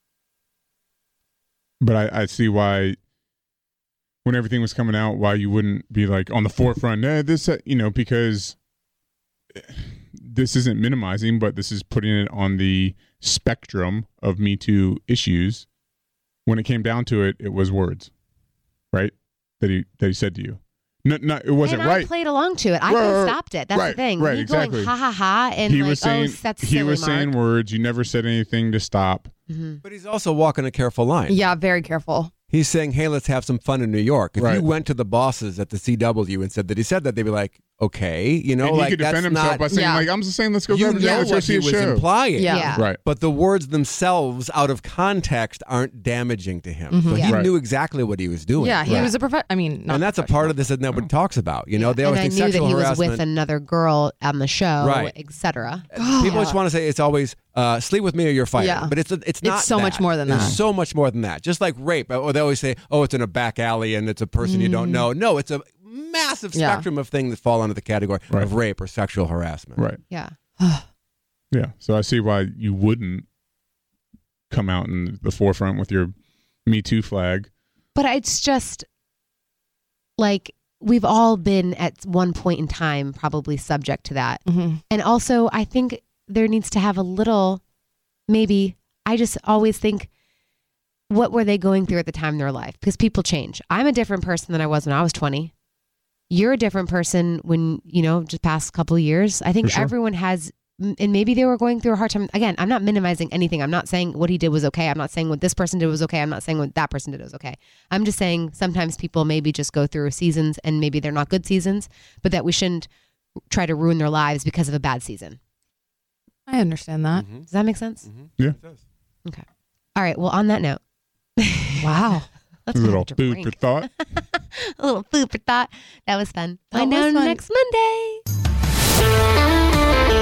But I, I see why, when everything was coming out, why you wouldn't be like on the forefront. Eh, this, uh, you know, because this isn't minimizing, but this is putting it on the spectrum of Me Too issues. When it came down to it, it was words, right? That he that he said to you. No, no, it wasn't and right. I played along to it. I Right, could have right, stopped it. That's right, the thing. right, Me exactly. going ha ha ha and he like, was saying oh, that's he silly, was Mark. saying words. You never said anything to stop. Mhm. But he's also walking a careful line. Yeah, very careful. He's saying, hey, let's have some fun in New York. If Right. you went to the bosses at the C W and said that he said that, they'd be like, okay, you know, and he like could defend that's himself not, by saying, Yeah. like, I'm just saying, let's go you grab a drink, know let's go what see he a was show. implying. Yeah. Yeah. Right. But the words themselves out of context aren't damaging to him. So Mhm. he Yeah. Right. knew exactly what he was doing. Yeah, he Right. was a prof. I mean, not and that's a part of this that nobody talks about. You know, they and always I think knew that sexual he was harassment. with another girl on the show, Right. et cetera. People just want to say it's always uh, sleep with me or you're fired. Yeah. But it's it's not. so much that. more than It's that. so much more than that. Just like rape. Or they always say, oh, it's in a back alley and it's a person you don't know. No, it's a massive Yeah. spectrum of things that fall under the category Right. of rape or sexual harassment. Right. Yeah. Yeah. So I see why you wouldn't come out in the forefront with your Me Too flag. But it's just like we've all been at one point in time probably subject to that. Mhm. And also, I think there needs to have a little, maybe, I just always think, what were they going through at the time in their life? Because people change. I'm a different person than I was when I was twenty. You're a different person when, you know, just past couple of years. I think For sure. everyone has, and maybe they were going through a hard time. Again, I'm not minimizing anything. I'm not saying what he did was okay. I'm not saying what this person did was okay. I'm not saying what that person did was okay. I'm just saying sometimes people maybe just go through seasons and maybe they're not good seasons, but that we shouldn't try to ruin their lives because of a bad season. I understand that. Mhm. Does that make sense? Mhm. Yeah. It does. Okay. All right. Well, on that note, Wow. let's A have little a food for drink. thought. A little food for thought. That was fun. That Find was out fun. next Monday.